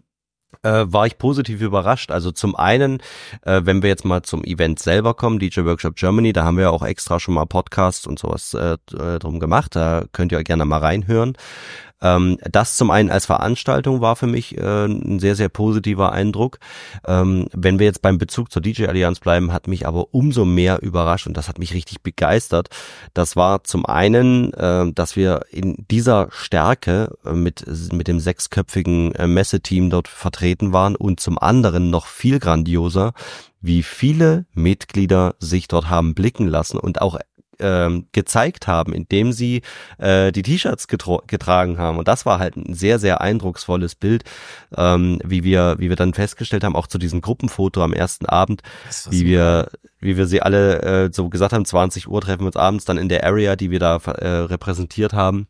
war ich positiv überrascht. Also zum einen, äh, wenn wir jetzt mal zum Event selber kommen, D J Workshop Germany, da haben wir auch extra schon mal Podcasts und sowas äh, drum gemacht, da könnt ihr gerne mal reinhören. Ähm, das zum einen als Veranstaltung war für mich äh, ein sehr, sehr positiver Eindruck. Ähm, wenn wir jetzt beim Bezug zur D J Allianz bleiben, hat mich aber umso mehr überrascht und das hat mich richtig begeistert. Das war zum einen, äh, dass wir in dieser Stärke äh, mit, mit dem sechsköpfigen äh, Messeteam dort vertreten waren und zum anderen noch viel grandioser, wie viele Mitglieder sich dort haben blicken lassen und auch Ähm, gezeigt haben, indem sie äh, die T-Shirts getro- getragen haben. Und das war halt ein sehr, sehr eindrucksvolles Bild, ähm, wie wir wie wir dann festgestellt haben, auch zu diesem Gruppenfoto am ersten Abend, wie wir wie wir sie alle äh, so gesagt haben, zwanzig Uhr treffen wir uns abends dann in der Area, die wir da äh, repräsentiert haben.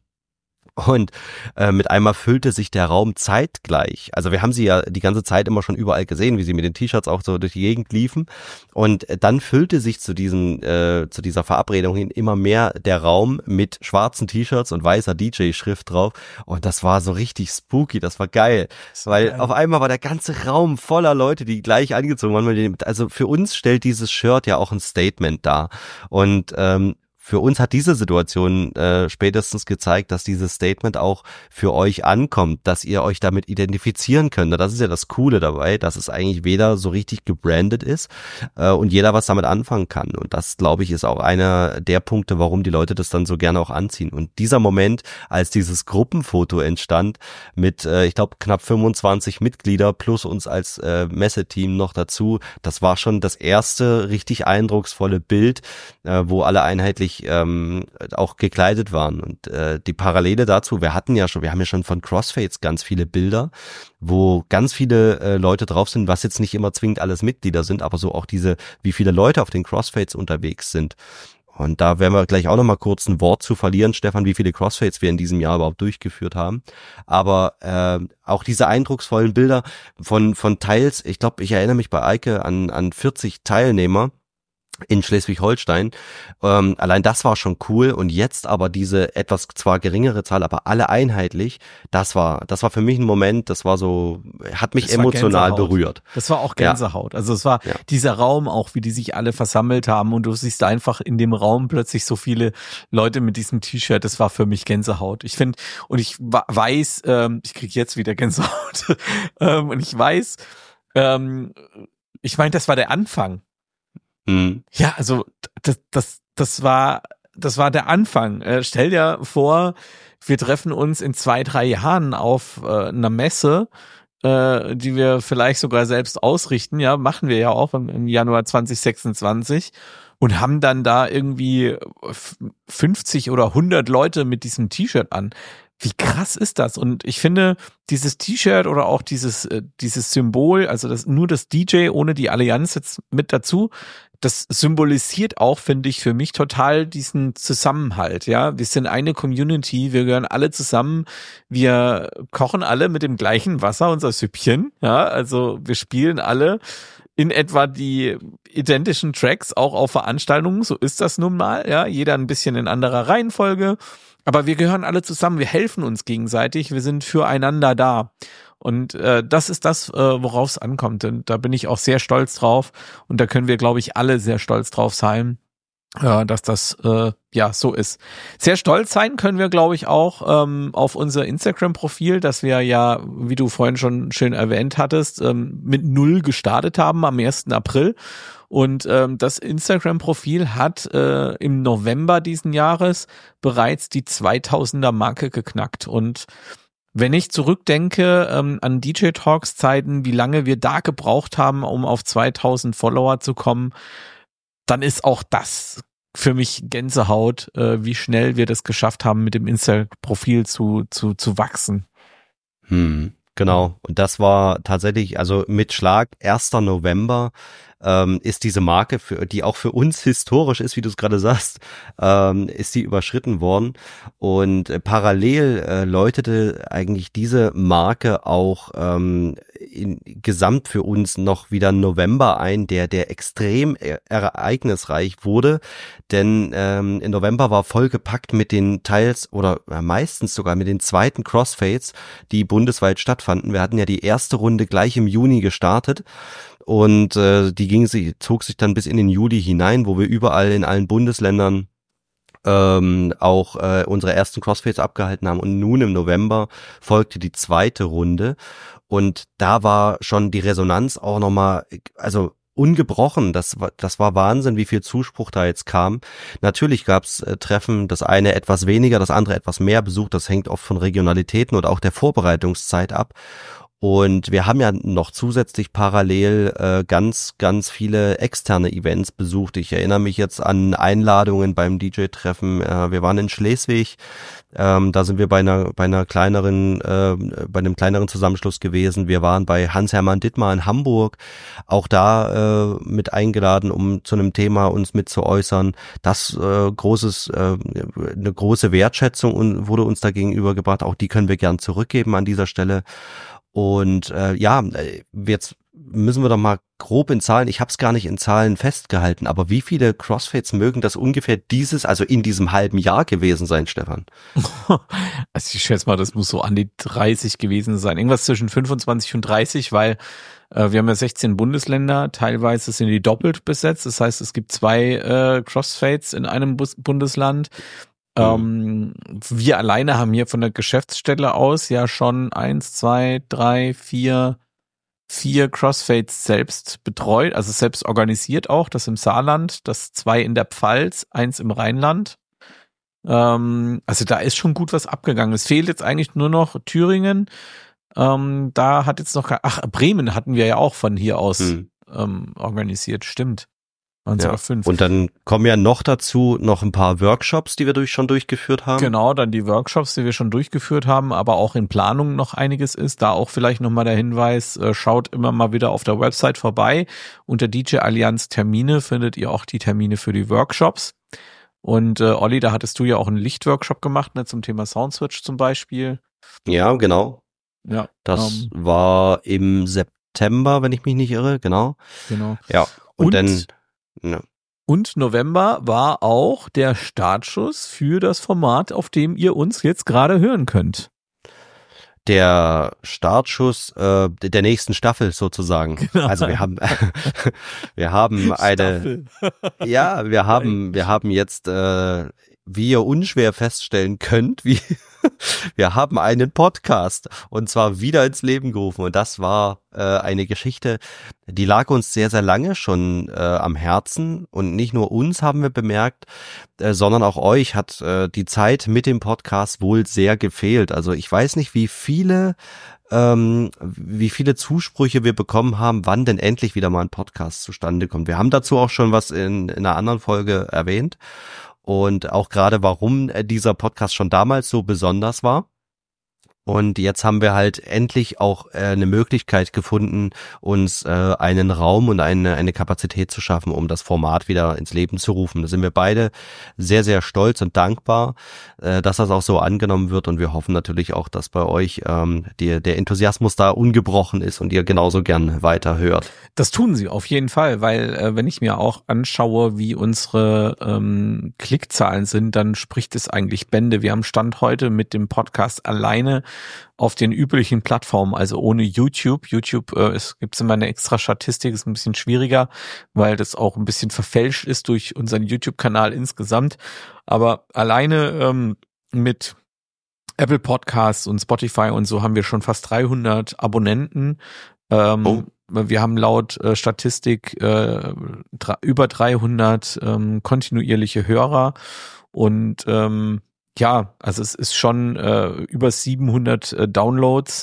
Und äh, mit einmal füllte sich der Raum zeitgleich. Also wir haben sie ja die ganze Zeit immer schon überall gesehen, wie sie mit den T-Shirts auch so durch die Gegend liefen. Und dann füllte sich zu diesem äh, zu dieser Verabredung hin immer mehr der Raum mit schwarzen T-Shirts und weißer D J-Schrift drauf. Und das war so richtig spooky, das war geil. Das war Weil geil. Auf einmal war der ganze Raum voller Leute, die gleich angezogen waren. Also für uns stellt dieses Shirt ja auch ein Statement dar. Und ähm, für uns hat diese Situation äh, spätestens gezeigt, dass dieses Statement auch für euch ankommt, dass ihr euch damit identifizieren könnt. Das ist ja das Coole dabei, dass es eigentlich weder so richtig gebrandet ist äh, und jeder was damit anfangen kann. Und das, glaube ich, ist auch einer der Punkte, warum die Leute das dann so gerne auch anziehen. Und dieser Moment, als dieses Gruppenfoto entstand mit, äh, ich glaube, knapp fünfundzwanzig Mitglieder plus uns als äh, Messeteam noch dazu, das war schon das erste richtig eindrucksvolle Bild, äh, wo alle einheitlich ähm, auch gekleidet waren. Und äh, die Parallele dazu, wir hatten ja schon, wir haben ja schon von Crossfades ganz viele Bilder, wo ganz viele äh, Leute drauf sind, was jetzt nicht immer zwingend alles Mitglieder sind, aber so auch diese, wie viele Leute auf den Crossfades unterwegs sind. Und da werden wir gleich auch nochmal kurz ein Wort zu verlieren, Stefan, wie viele Crossfades wir in diesem Jahr überhaupt durchgeführt haben. Aber äh, auch diese eindrucksvollen Bilder von von Teils, ich glaube, ich erinnere mich bei Eike an an vierzig Teilnehmer in Schleswig-Holstein. Ähm, allein das war schon cool und jetzt aber diese etwas zwar geringere Zahl, aber alle einheitlich, das war das war für mich ein Moment, das war so, hat mich das emotional berührt. Das war auch Gänsehaut. Ja. Also es war ja. dieser Raum auch, wie die sich alle versammelt haben und du siehst einfach in dem Raum plötzlich so viele Leute mit diesem T-Shirt, das war für mich Gänsehaut. Ich finde, und ich weiß, ähm, ich kriege jetzt wieder Gänsehaut ähm, und ich weiß, ähm, ich meine, das war der Anfang. Mhm. Ja, also das, das, das war, das war der Anfang. Äh, stell dir vor, wir treffen uns in zwei, drei Jahren auf äh, einer Messe, äh, die wir vielleicht sogar selbst ausrichten. Ja, machen wir ja auch im, im Januar zwanzig sechsundzwanzig und haben dann da irgendwie fünfzig oder hundert Leute mit diesem T-Shirt an. Wie krass ist das? Und ich finde, dieses T-Shirt oder auch dieses, äh, dieses Symbol, also das, nur das D J ohne die Allianz jetzt mit dazu, das symbolisiert auch, finde ich, für mich total diesen Zusammenhalt, ja. Wir sind eine Community, wir gehören alle zusammen, wir kochen alle mit dem gleichen Wasser unser Süppchen, ja. Also wir spielen alle in etwa die identischen Tracks auch auf Veranstaltungen, so ist das nun mal, ja. Jeder ein bisschen in anderer Reihenfolge, aber wir gehören alle zusammen, wir helfen uns gegenseitig, wir sind füreinander da. Und äh, das ist das, äh, worauf es ankommt. Und da bin ich auch sehr stolz drauf. Und da können wir, glaube ich, alle sehr stolz drauf sein, äh, dass das äh, ja so ist. Sehr stolz sein können wir, glaube ich, auch ähm, auf unser Instagram-Profil, das wir ja, wie du vorhin schon schön erwähnt hattest, ähm, mit null gestartet haben am ersten April. Und ähm, das Instagram-Profil hat äh, im November diesen Jahres bereits die zweitausender-Marke geknackt. Und wenn ich zurückdenke ähm, an D J Talks Zeiten, wie lange wir da gebraucht haben, um auf zweitausend Follower zu kommen, dann ist auch das für mich Gänsehaut, äh, wie schnell wir das geschafft haben, mit dem Insta-Profil zu, zu, zu wachsen. Hm, genau. Und das war tatsächlich, also mit Schlag erster November ähm, ist diese Marke, für, die auch für uns historisch ist, wie du es gerade sagst, ähm, ist die überschritten worden. Und äh, parallel äh, läutete eigentlich diese Marke auch ähm, in, gesamt für uns noch wieder November ein, der der extrem ereignisreich wurde. Denn ähm, im November war vollgepackt mit den teils oder äh, meistens sogar mit den zweiten Crossfades, die bundesweit stattfanden. Wir hatten ja die erste Runde gleich im Juni gestartet. Und äh, die ging sich, zog sich dann bis in den Juli hinein, wo wir überall in allen Bundesländern ähm, auch äh, unsere ersten Crossfades abgehalten haben. Und nun im November folgte die zweite Runde. Und da war schon die Resonanz auch nochmal, also ungebrochen. Das war, das war Wahnsinn, wie viel Zuspruch da jetzt kam. Natürlich gab's äh, Treffen, das eine etwas weniger, das andere etwas mehr Besuch. Das hängt oft von Regionalitäten oder auch der Vorbereitungszeit ab. Und wir haben ja noch zusätzlich parallel äh, ganz, ganz viele externe Events besucht. Ich erinnere mich jetzt an Einladungen beim D J-Treffen. Äh, wir waren in Schleswig. Ähm, da sind wir bei einer, bei einer kleineren, äh, bei einem kleineren Zusammenschluss gewesen. Wir waren bei Hans-Hermann Dittmar in Hamburg. Auch da äh, mit eingeladen, um zu einem Thema uns mit zu äußern. Das äh, großes, äh, eine große Wertschätzung wurde uns da gegenübergebracht. Auch die können wir gern zurückgeben an dieser Stelle. Und äh, ja, jetzt müssen wir doch mal grob in Zahlen, ich habe es gar nicht in Zahlen festgehalten, aber wie viele Crossfades mögen das ungefähr dieses, also in diesem halben Jahr gewesen sein, Stefan? Also ich schätze mal, das muss so an die dreißig gewesen sein, irgendwas zwischen fünfundzwanzig und dreißig, weil äh, wir haben ja sechzehn Bundesländer, teilweise sind die doppelt besetzt, das heißt, es gibt zwei äh, Crossfades in einem Bus- Bundesland. Ähm, wir alleine haben hier von der Geschäftsstelle aus ja schon eins, zwei, drei, vier, vier Crossfades selbst betreut, also selbst organisiert auch, das im Saarland, das zwei in der Pfalz, eins im Rheinland. Ähm, also da ist schon gut was abgegangen. Es fehlt jetzt eigentlich nur noch Thüringen. Ähm, da hat jetzt noch, ach, Bremen hatten wir ja auch von hier aus hm. ähm, organisiert, stimmt. Ja. Und dann kommen ja noch dazu noch ein paar Workshops, die wir durch, schon durchgeführt haben. Genau, dann die Workshops, die wir schon durchgeführt haben, aber auch in Planung noch einiges ist. Da auch vielleicht nochmal der Hinweis, äh, schaut immer mal wieder auf der Website vorbei. Unter D J Allianz Termine findet ihr auch die Termine für die Workshops. Und äh, Olli, da hattest du ja auch einen Lichtworkshop gemacht, ne, zum Thema Soundswitch zum Beispiel. Ja, genau. Ja. Das ähm, war im September, wenn ich mich nicht irre, genau. Genau. Ja, und, Und- dann, ja. Und November war auch der Startschuss für das Format, auf dem ihr uns jetzt gerade hören könnt. Der Startschuss äh, der nächsten Staffel sozusagen. Genau. Also wir haben wir haben eine Staffel. ja, wir haben wir haben jetzt äh, wie ihr unschwer feststellen könnt, wie wir haben einen Podcast und zwar wieder ins Leben gerufen und das war äh, eine Geschichte, die lag uns sehr, sehr lange schon äh, am Herzen und nicht nur uns haben wir bemerkt, äh, sondern auch euch hat äh, die Zeit mit dem Podcast wohl sehr gefehlt. Also ich weiß nicht, wie viele ähm, wie viele Zusprüche wir bekommen haben, wann denn endlich wieder mal ein Podcast zustande kommt. Wir haben dazu auch schon was in, in einer anderen Folge erwähnt. Und auch gerade, warum dieser Podcast schon damals so besonders war. Und jetzt haben wir halt endlich auch äh, eine Möglichkeit gefunden, uns äh, einen Raum und eine, eine Kapazität zu schaffen, um das Format wieder ins Leben zu rufen. Da sind wir beide sehr, sehr stolz und dankbar, äh, dass das auch so angenommen wird. Und wir hoffen natürlich auch, dass bei euch ähm, die, der Enthusiasmus da ungebrochen ist und ihr genauso gern weiter hört. Das tun sie auf jeden Fall, weil äh, wenn ich mir auch anschaue, wie unsere ähm, Klickzahlen sind, dann spricht es eigentlich Bände. Wir haben Stand heute mit dem Podcast alleine auf den üblichen Plattformen, also ohne YouTube. YouTube äh, es gibt immer eine extra Statistik, ist ein bisschen schwieriger, weil das auch ein bisschen verfälscht ist durch unseren YouTube-Kanal insgesamt. Aber alleine ähm, mit Apple Podcasts und Spotify und so haben wir schon fast dreihundert Abonnenten. Ähm, Oh. Wir haben laut äh, Statistik äh, dra- über dreihundert ähm, kontinuierliche Hörer und ähm, ja, also es ist schon äh, über siebenhundert äh, Downloads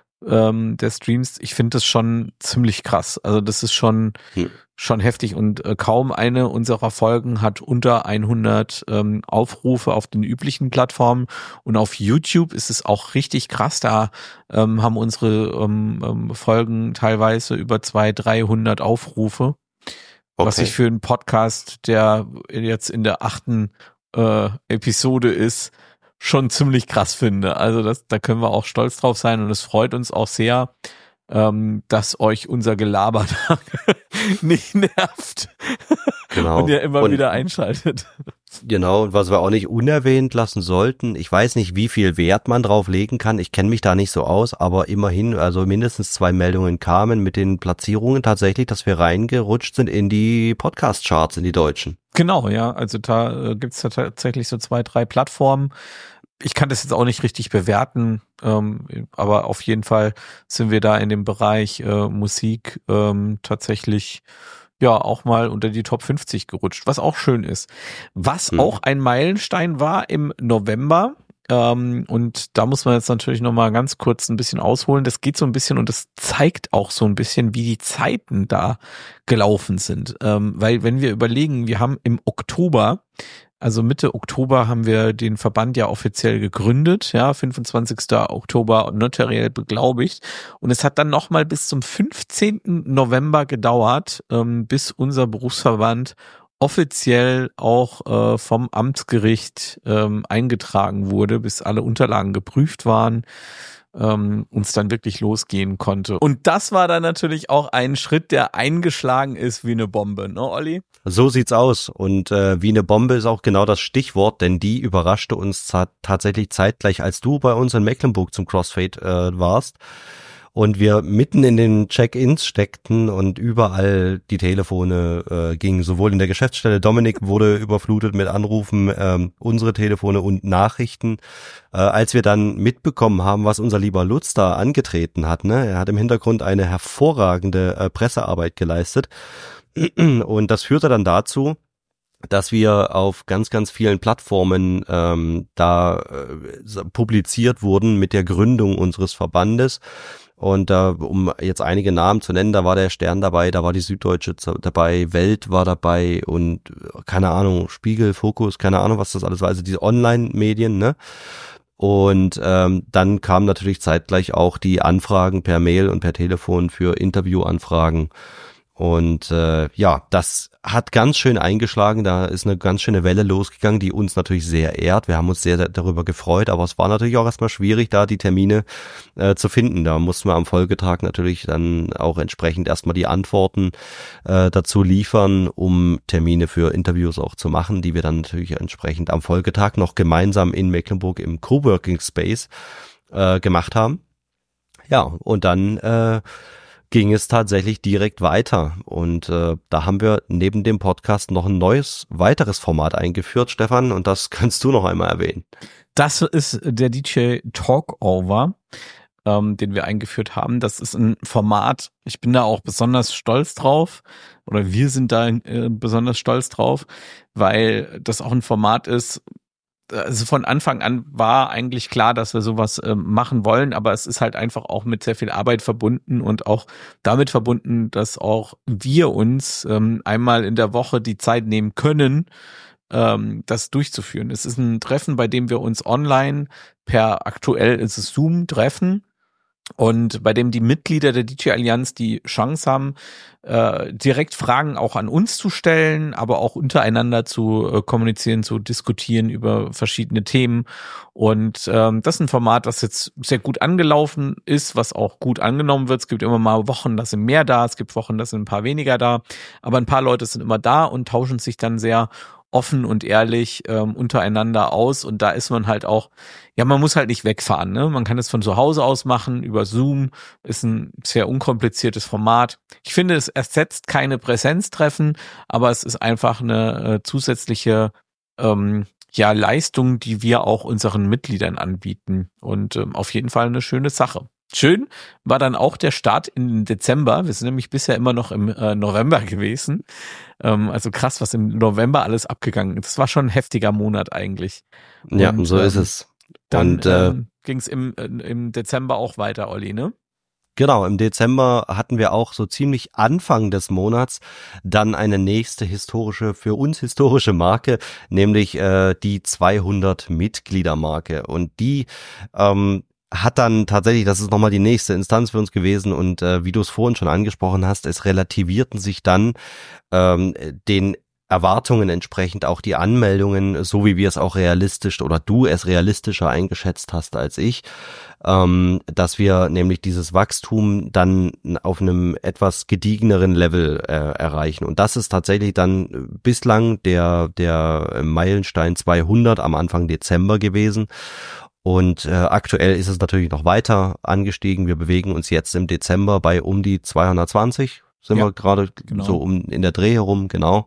ähm, der Streams. Ich finde das schon ziemlich krass. Also das ist schon Hm. schon heftig und äh, kaum eine unserer Folgen hat unter hundert ähm, Aufrufe auf den üblichen Plattformen und auf YouTube ist es auch richtig krass. Da ähm, haben unsere ähm, ähm, Folgen teilweise über zweihundert, dreihundert Aufrufe, was Okay. ich für einen Podcast, der jetzt in der achten äh, Episode ist, schon ziemlich krass finde. Also das, da können wir auch stolz drauf sein und es freut uns auch sehr, ähm, dass euch unser Gelaber da nicht nervt Genau. und ihr immer Und- wieder einschaltet. Genau, und was wir auch nicht unerwähnt lassen sollten, ich weiß nicht, wie viel Wert man drauf legen kann, ich kenne mich da nicht so aus, aber immerhin, also mindestens zwei Meldungen kamen mit den Platzierungen tatsächlich, dass wir reingerutscht sind in die Podcast-Charts, in die deutschen. Genau, ja, also da äh, gibt's ja tatsächlich so zwei, drei Plattformen. Ich kann das jetzt auch nicht richtig bewerten, ähm, aber auf jeden Fall sind wir da in dem Bereich äh, Musik ähm, tatsächlich ja auch mal unter die Top fünfzig gerutscht, was auch schön ist. Was Hm. auch ein Meilenstein war im November, ähm, und da muss man jetzt natürlich nochmal ganz kurz ein bisschen ausholen. Das geht so ein bisschen und das zeigt auch so ein bisschen, wie die Zeiten da gelaufen sind. Ähm, weil wenn wir überlegen, wir haben im Oktober, also Mitte Oktober haben wir den Verband ja offiziell gegründet, ja, fünfundzwanzigsten Oktober notariell beglaubigt. Und es hat dann nochmal bis zum fünfzehnten November gedauert, ähm, bis unser Berufsverband offiziell auch äh, vom Amtsgericht ähm, eingetragen wurde, bis alle Unterlagen geprüft waren, ähm, uns dann wirklich losgehen konnte. Und das war dann natürlich auch ein Schritt, der eingeschlagen ist wie eine Bombe, ne, Olli? So sieht's aus und äh, wie eine Bombe ist auch genau das Stichwort, denn die überraschte uns ta- tatsächlich zeitgleich, als du bei uns in Mecklenburg zum Crossfade äh, warst und wir mitten in den Check-ins steckten und überall die Telefone äh, gingen, sowohl in der Geschäftsstelle, Dominik wurde überflutet mit Anrufen, ähm, unsere Telefone und Nachrichten, äh, als wir dann mitbekommen haben, was unser lieber Lutz da angetreten hat, ne? Er hat im Hintergrund eine hervorragende äh, Pressearbeit geleistet. Und das führte dann dazu, dass wir auf ganz, ganz vielen Plattformen ähm, da äh, publiziert wurden mit der Gründung unseres Verbandes. Und äh, um jetzt einige Namen zu nennen, da war der Stern dabei, da war die Süddeutsche dabei, Welt war dabei und äh, keine Ahnung, Spiegel, Fokus, keine Ahnung, was das alles war, also diese Online-Medien, ne? Und ähm, dann kamen natürlich zeitgleich auch die Anfragen per Mail und per Telefon für Interviewanfragen. Und äh, ja, das hat ganz schön eingeschlagen, da ist eine ganz schöne Welle losgegangen, die uns natürlich sehr ehrt. Wir haben uns sehr, sehr darüber gefreut, aber es war natürlich auch erstmal schwierig, da die Termine äh, zu finden. Da mussten wir am Folgetag natürlich dann auch entsprechend erstmal die Antworten äh, dazu liefern, um Termine für Interviews auch zu machen, die wir dann natürlich entsprechend am Folgetag noch gemeinsam in Mecklenburg im Coworking Space äh, gemacht haben. Ja, und dann äh, ging es tatsächlich direkt weiter und äh, da haben wir neben dem Podcast noch ein neues, weiteres Format eingeführt, Stefan, und das kannst du noch einmal erwähnen. Das ist der D J Talkover, ähm, den wir eingeführt haben. Das ist ein Format, ich bin da auch besonders stolz drauf, oder wir sind da äh, besonders stolz drauf, weil das auch ein Format ist. Also von Anfang an war eigentlich klar, dass wir sowas äh, machen wollen, aber es ist halt einfach auch mit sehr viel Arbeit verbunden und auch damit verbunden, dass auch wir uns ähm, einmal in der Woche die Zeit nehmen können, ähm, das durchzuführen. Es ist ein Treffen, bei dem wir uns online per aktuell ist es Zoom treffen. Und bei dem die Mitglieder der D J-Allianz die Chance haben, äh, direkt Fragen auch an uns zu stellen, aber auch untereinander zu äh, kommunizieren, zu diskutieren über verschiedene Themen. Und ähm, das ist ein Format, das jetzt sehr gut angelaufen ist, was auch gut angenommen wird. Es gibt immer mal Wochen, da sind mehr da, es gibt Wochen, da sind ein paar weniger da. Aber ein paar Leute sind immer da und tauschen sich dann sehr offen und ehrlich ähm, untereinander aus, und da ist man halt auch, ja, man muss halt nicht wegfahren, ne? Man kann es von zu Hause aus machen, über Zoom, ist ein sehr unkompliziertes Format. Ich finde, es ersetzt keine Präsenztreffen, aber es ist einfach eine äh, zusätzliche ähm, ja Leistung, die wir auch unseren Mitgliedern anbieten, und ähm, auf jeden Fall eine schöne Sache. Schön war dann auch der Start in Dezember. Wir sind nämlich bisher immer noch im äh, November gewesen. Ähm, also krass, was im November alles abgegangen ist. Das war schon ein heftiger Monat eigentlich. Und, ja, so ähm, ist es. Dann Und äh, ähm, ging es im, äh, im Dezember auch weiter, Olli, ne? Genau, im Dezember hatten wir auch so ziemlich Anfang des Monats dann eine nächste historische, für uns historische Marke, nämlich äh, die zweihundert Mitglieder Marke. Und die ähm, hat dann tatsächlich, das ist nochmal die nächste Instanz für uns gewesen, und äh, wie du es vorhin schon angesprochen hast, es relativierten sich dann ähm, den Erwartungen entsprechend auch die Anmeldungen, so wie wir es auch realistisch oder du es realistischer eingeschätzt hast als ich, ähm, dass wir nämlich dieses Wachstum dann auf einem etwas gediegeneren Level äh, erreichen. Und das ist tatsächlich dann bislang der der Meilenstein zweihundert am Anfang Dezember gewesen. Und äh, aktuell ist es natürlich noch weiter angestiegen. Wir bewegen uns jetzt im Dezember bei um die zweihundertzwanzig, sind Ja, wir gerade genau. so um in der Dreh herum, genau.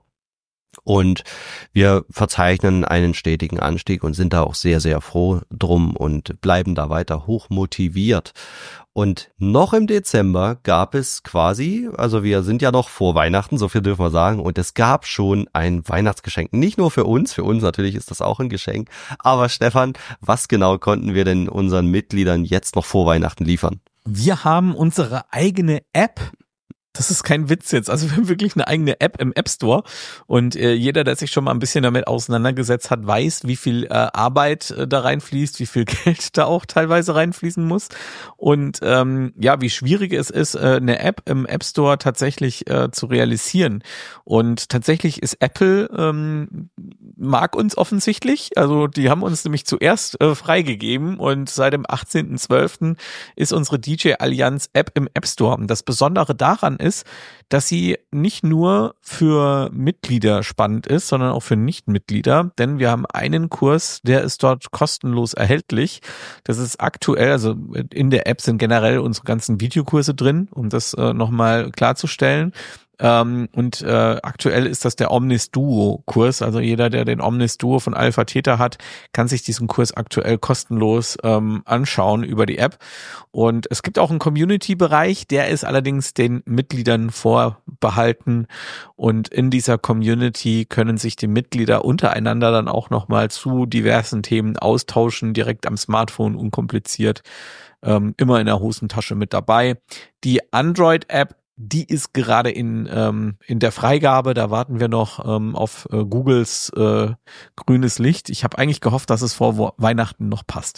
Und wir verzeichnen einen stetigen Anstieg und sind da auch sehr, sehr froh drum und bleiben da weiter hoch motiviert. Und noch im Dezember gab es quasi, also wir sind ja noch vor Weihnachten, so viel dürfen wir sagen, und es gab schon ein Weihnachtsgeschenk. Nicht nur für uns, für uns natürlich ist das auch ein Geschenk. Aber Stefan, was genau konnten wir denn unseren Mitgliedern jetzt noch vor Weihnachten liefern? Wir haben unsere eigene App. Das ist kein Witz jetzt. Also wir haben wirklich eine eigene App im App Store, und äh, jeder, der sich schon mal ein bisschen damit auseinandergesetzt hat, weiß, wie viel äh, Arbeit äh, da reinfließt, wie viel Geld da auch teilweise reinfließen muss, und ähm, ja, wie schwierig es ist, äh, eine App im App Store tatsächlich äh, zu realisieren. Und tatsächlich ist Apple ähm, mag uns offensichtlich, also die haben uns nämlich zuerst äh, freigegeben, und seit dem achtzehnten zwölften ist unsere D J-Allianz App im App Store. Und das Besondere daran ist, dass sie nicht nur für Mitglieder spannend ist, sondern auch für Nichtmitglieder, denn wir haben einen Kurs, der ist dort kostenlos erhältlich. Das ist aktuell, also in der App sind generell unsere ganzen Videokurse drin, um das äh, nochmal klarzustellen. Ähm, und äh, aktuell ist das der Omnis Duo Kurs, also jeder, der den Omnis Duo von Alpha Theta hat, kann sich diesen Kurs aktuell kostenlos ähm, anschauen über die App. Und es gibt auch einen Community-Bereich, der ist allerdings den Mitgliedern vorbehalten, und in dieser Community können sich die Mitglieder untereinander dann auch nochmal zu diversen Themen austauschen, direkt am Smartphone, unkompliziert, ähm, immer in der Hosentasche mit dabei. Die Android-App, die ist gerade in ähm, in der Freigabe, da warten wir noch ähm, auf äh, Googles äh, grünes Licht. Ich habe eigentlich gehofft, dass es vor Wo- Weihnachten noch passt.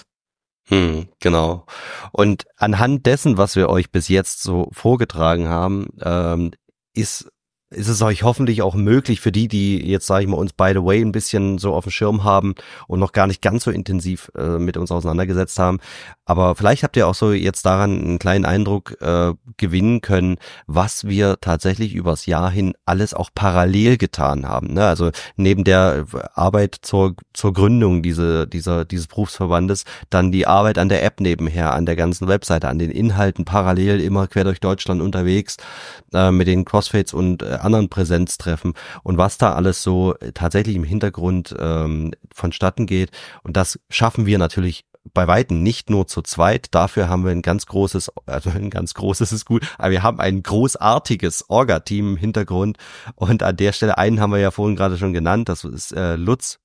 Hm, genau. Und anhand dessen, was wir euch bis jetzt so vorgetragen haben, ähm, ist ist es euch hoffentlich auch möglich für die, die jetzt, sage ich mal, uns by the way ein bisschen so auf dem Schirm haben und noch gar nicht ganz so intensiv äh, mit uns auseinandergesetzt haben. Aber vielleicht habt ihr auch so jetzt daran einen kleinen Eindruck äh, gewinnen können, was wir tatsächlich übers Jahr hin alles auch parallel getan haben. Ne? Also neben der Arbeit zur zur Gründung diese, dieser dieses Berufsverbandes, dann die Arbeit an der App nebenher, an der ganzen Webseite, an den Inhalten parallel immer quer durch Deutschland unterwegs äh, mit den Crossfades und äh, anderen Präsenztreffen und was da alles so tatsächlich im Hintergrund ähm, vonstatten geht. Und das schaffen wir natürlich bei Weitem nicht nur zu zweit. Dafür haben wir ein ganz großes, also ein ganz großes ist gut, aber wir haben ein großartiges Orga-Team im Hintergrund. Und an der Stelle, einen haben wir ja vorhin gerade schon genannt, das ist äh, Lutz,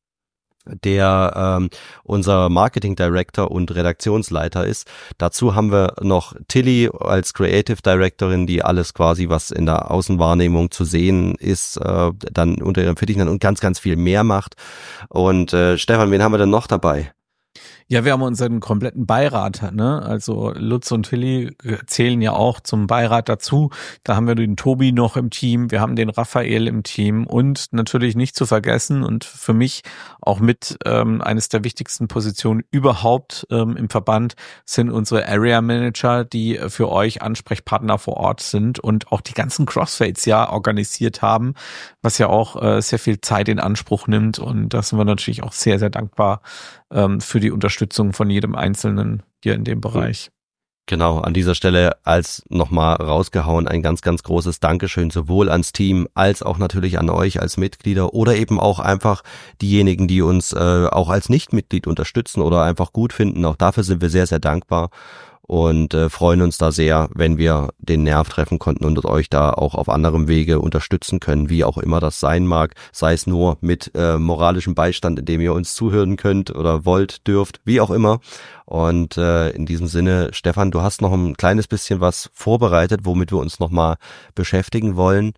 der ähm, unser Marketing Director und Redaktionsleiter ist. Dazu haben wir noch Tilly als Creative Directorin, die alles quasi, was in der Außenwahrnehmung zu sehen ist, äh, dann unter ihrem Fittichen und ganz, ganz viel mehr macht. Und äh, Stefan, wen haben wir denn noch dabei? Ja, wir haben unseren kompletten Beirat, ne? Also Lutz und Tilly zählen ja auch zum Beirat dazu. Da haben wir den Tobi noch im Team, wir haben den Raphael im Team und natürlich nicht zu vergessen und für mich auch mit ähm, eines der wichtigsten Positionen überhaupt ähm, im Verband sind unsere Area Manager, die für euch Ansprechpartner vor Ort sind und auch die ganzen Crossfades ja organisiert haben, was ja auch äh, sehr viel Zeit in Anspruch nimmt und da sind wir natürlich auch sehr, sehr dankbar ähm, für die Unterstützung von jedem Einzelnen hier in dem Bereich. Genau, an dieser Stelle als nochmal rausgehauen ein ganz, ganz großes Dankeschön sowohl ans Team als auch natürlich an euch als Mitglieder oder eben auch einfach diejenigen, die uns äh, auch als Nichtmitglied unterstützen oder einfach gut finden. Auch dafür sind wir sehr, sehr dankbar und äh, freuen uns da sehr, wenn wir den Nerv treffen konnten und euch da auch auf anderem Wege unterstützen können, wie auch immer das sein mag, sei es nur mit äh, moralischem Beistand, indem ihr uns zuhören könnt oder wollt, dürft, wie auch immer. Und äh, in diesem Sinne, Stefan, du hast noch ein kleines bisschen was vorbereitet, womit wir uns nochmal beschäftigen wollen.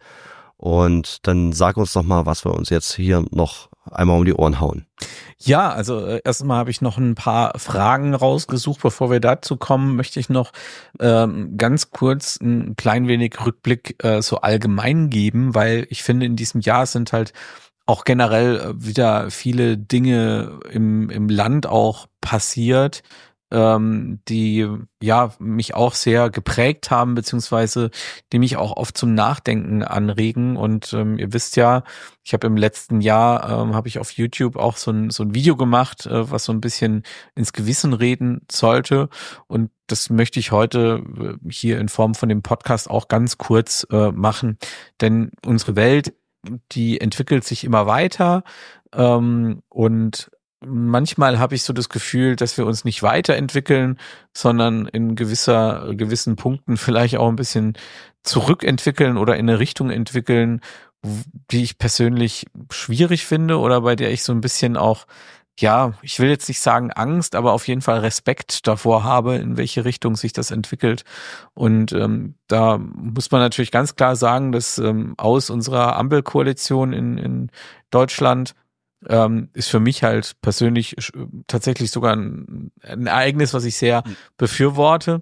Und dann sag uns doch mal, was wir uns jetzt hier noch einmal um die Ohren hauen. Ja, also äh, erstmal habe ich noch ein paar Fragen rausgesucht. Bevor wir dazu kommen, möchte ich noch ähm, ganz kurz ein klein wenig Rückblick äh, so allgemein geben, weil ich finde, in diesem Jahr sind halt auch generell wieder viele Dinge im, im Land auch passiert, ähm, die ja mich auch sehr geprägt haben, beziehungsweise die mich auch oft zum Nachdenken anregen. Und ähm, ihr wisst ja, ich habe im letzten Jahr, ähm, habe ich auf YouTube auch so ein, so ein Video gemacht, äh, was so ein bisschen ins Gewissen reden sollte. Und das möchte ich heute äh, hier in Form von dem Podcast auch ganz kurz äh, machen. Denn unsere Welt, die entwickelt sich immer weiter ähm, und manchmal habe ich so das Gefühl, dass wir uns nicht weiterentwickeln, sondern in gewisser gewissen Punkten vielleicht auch ein bisschen zurückentwickeln oder in eine Richtung entwickeln, die ich persönlich schwierig finde oder bei der ich so ein bisschen auch, ja, ich will jetzt nicht sagen Angst, aber auf jeden Fall Respekt davor habe, in welche Richtung sich das entwickelt. Und ähm, da muss man natürlich ganz klar sagen, dass ähm, aus unserer Ampelkoalition in, in Deutschland ähm, ist für mich halt persönlich sch- tatsächlich sogar ein, ein Ereignis, was ich sehr befürworte.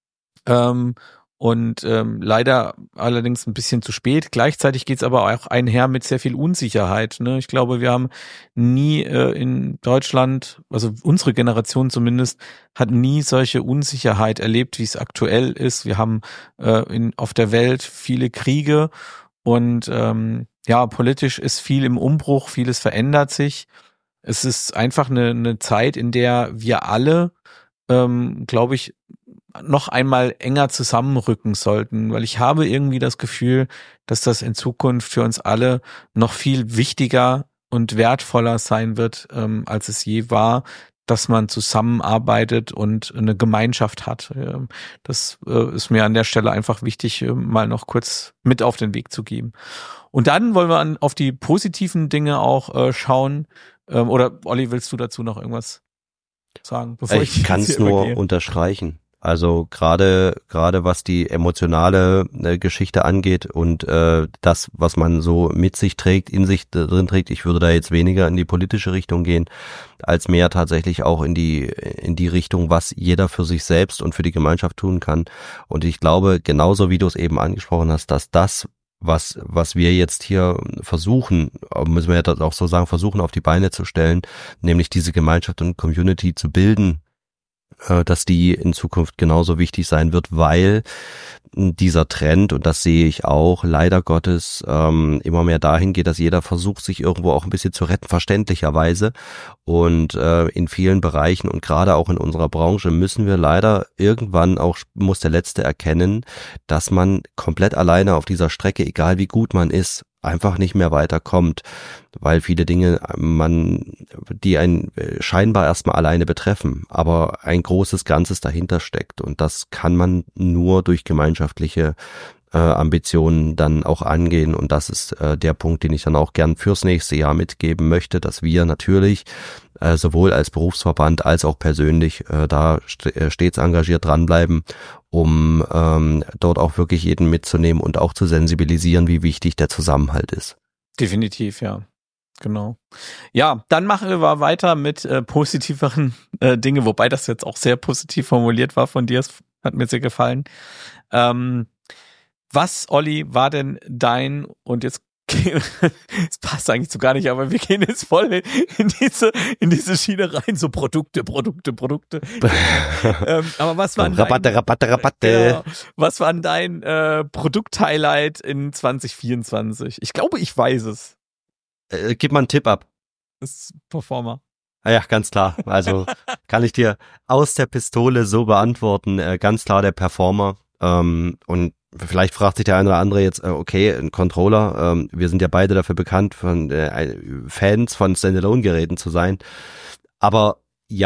Ähm, Und ähm, leider allerdings ein bisschen zu spät. Gleichzeitig geht's aber auch einher mit sehr viel Unsicherheit. Ne? Ich glaube, wir haben nie äh, in Deutschland, also unsere Generation zumindest, hat nie solche Unsicherheit erlebt, wie es aktuell ist. Wir haben äh, in, auf der Welt viele Kriege und ähm, ja, politisch ist viel im Umbruch, vieles verändert sich. Es ist einfach eine, eine Zeit, in der wir alle, ähm, glaube ich, noch einmal enger zusammenrücken sollten, weil ich habe irgendwie das Gefühl, dass das in Zukunft für uns alle noch viel wichtiger und wertvoller sein wird, ähm, als es je war, dass man zusammenarbeitet und eine Gemeinschaft hat. Ähm, das äh, ist mir an der Stelle einfach wichtig, äh, mal noch kurz mit auf den Weg zu geben. Und dann wollen wir an, auf die positiven Dinge auch äh, schauen. Ähm, oder Olli, willst du dazu noch irgendwas sagen? Bevor ich ich kann es nur übergehe? unterstreichen. Also gerade gerade was die emotionale äh, Geschichte angeht und äh, das, was man so mit sich trägt, in sich drin trägt, ich würde da jetzt weniger in die politische Richtung gehen, als mehr tatsächlich auch in die in die Richtung, was jeder für sich selbst und für die Gemeinschaft tun kann. Und ich glaube, genauso wie du es eben angesprochen hast, dass das was was wir jetzt hier versuchen, müssen wir ja das auch so sagen, versuchen auf die Beine zu stellen, nämlich diese Gemeinschaft und Community zu bilden, dass die in Zukunft genauso wichtig sein wird, weil dieser Trend, und das sehe ich auch, leider Gottes ähm, immer mehr dahin geht, dass jeder versucht, sich irgendwo auch ein bisschen zu retten, verständlicherweise. Und äh, in vielen Bereichen und gerade auch in unserer Branche müssen wir leider irgendwann auch, muss der Letzte erkennen, dass man komplett alleine auf dieser Strecke, egal wie gut man ist, einfach nicht mehr weiterkommt, weil viele Dinge man, die einen scheinbar erstmal alleine betreffen, aber ein großes Ganzes dahinter steckt, und das kann man nur durch gemeinschaftliche äh, Ambitionen dann auch angehen, und das ist äh, der Punkt, den ich dann auch gern fürs nächste Jahr mitgeben möchte, dass wir natürlich äh, sowohl als Berufsverband als auch persönlich äh, da st- stets engagiert dranbleiben, um ähm, dort auch wirklich jeden mitzunehmen und auch zu sensibilisieren, wie wichtig der Zusammenhalt ist. Definitiv, ja. Genau. Ja, dann machen wir weiter mit äh, positiveren äh, Dinge, wobei das jetzt auch sehr positiv formuliert war von dir. Es hat mir sehr gefallen. Ähm, was, Olli, war denn dein, und jetzt es passt eigentlich so gar nicht, aber wir gehen jetzt voll in diese in diese Schiene rein, so Produkte, Produkte, Produkte. ähm, aber was war Rabatte, dein, Rabatte, Rabatte. Genau, was war dein äh, Produkt-Highlight in zwanzig vierundzwanzig? Ich glaube, ich weiß es. Äh, gib mal einen Tipp ab. Das ist Performer. Ah ja, ganz klar. Also kann ich dir aus der Pistole so beantworten. Äh, ganz klar der Performer. Ähm, und vielleicht fragt sich der eine oder andere jetzt, okay, ein Controller, ähm, wir sind ja beide dafür bekannt, von äh, Fans von Standalone-Geräten zu sein. Aber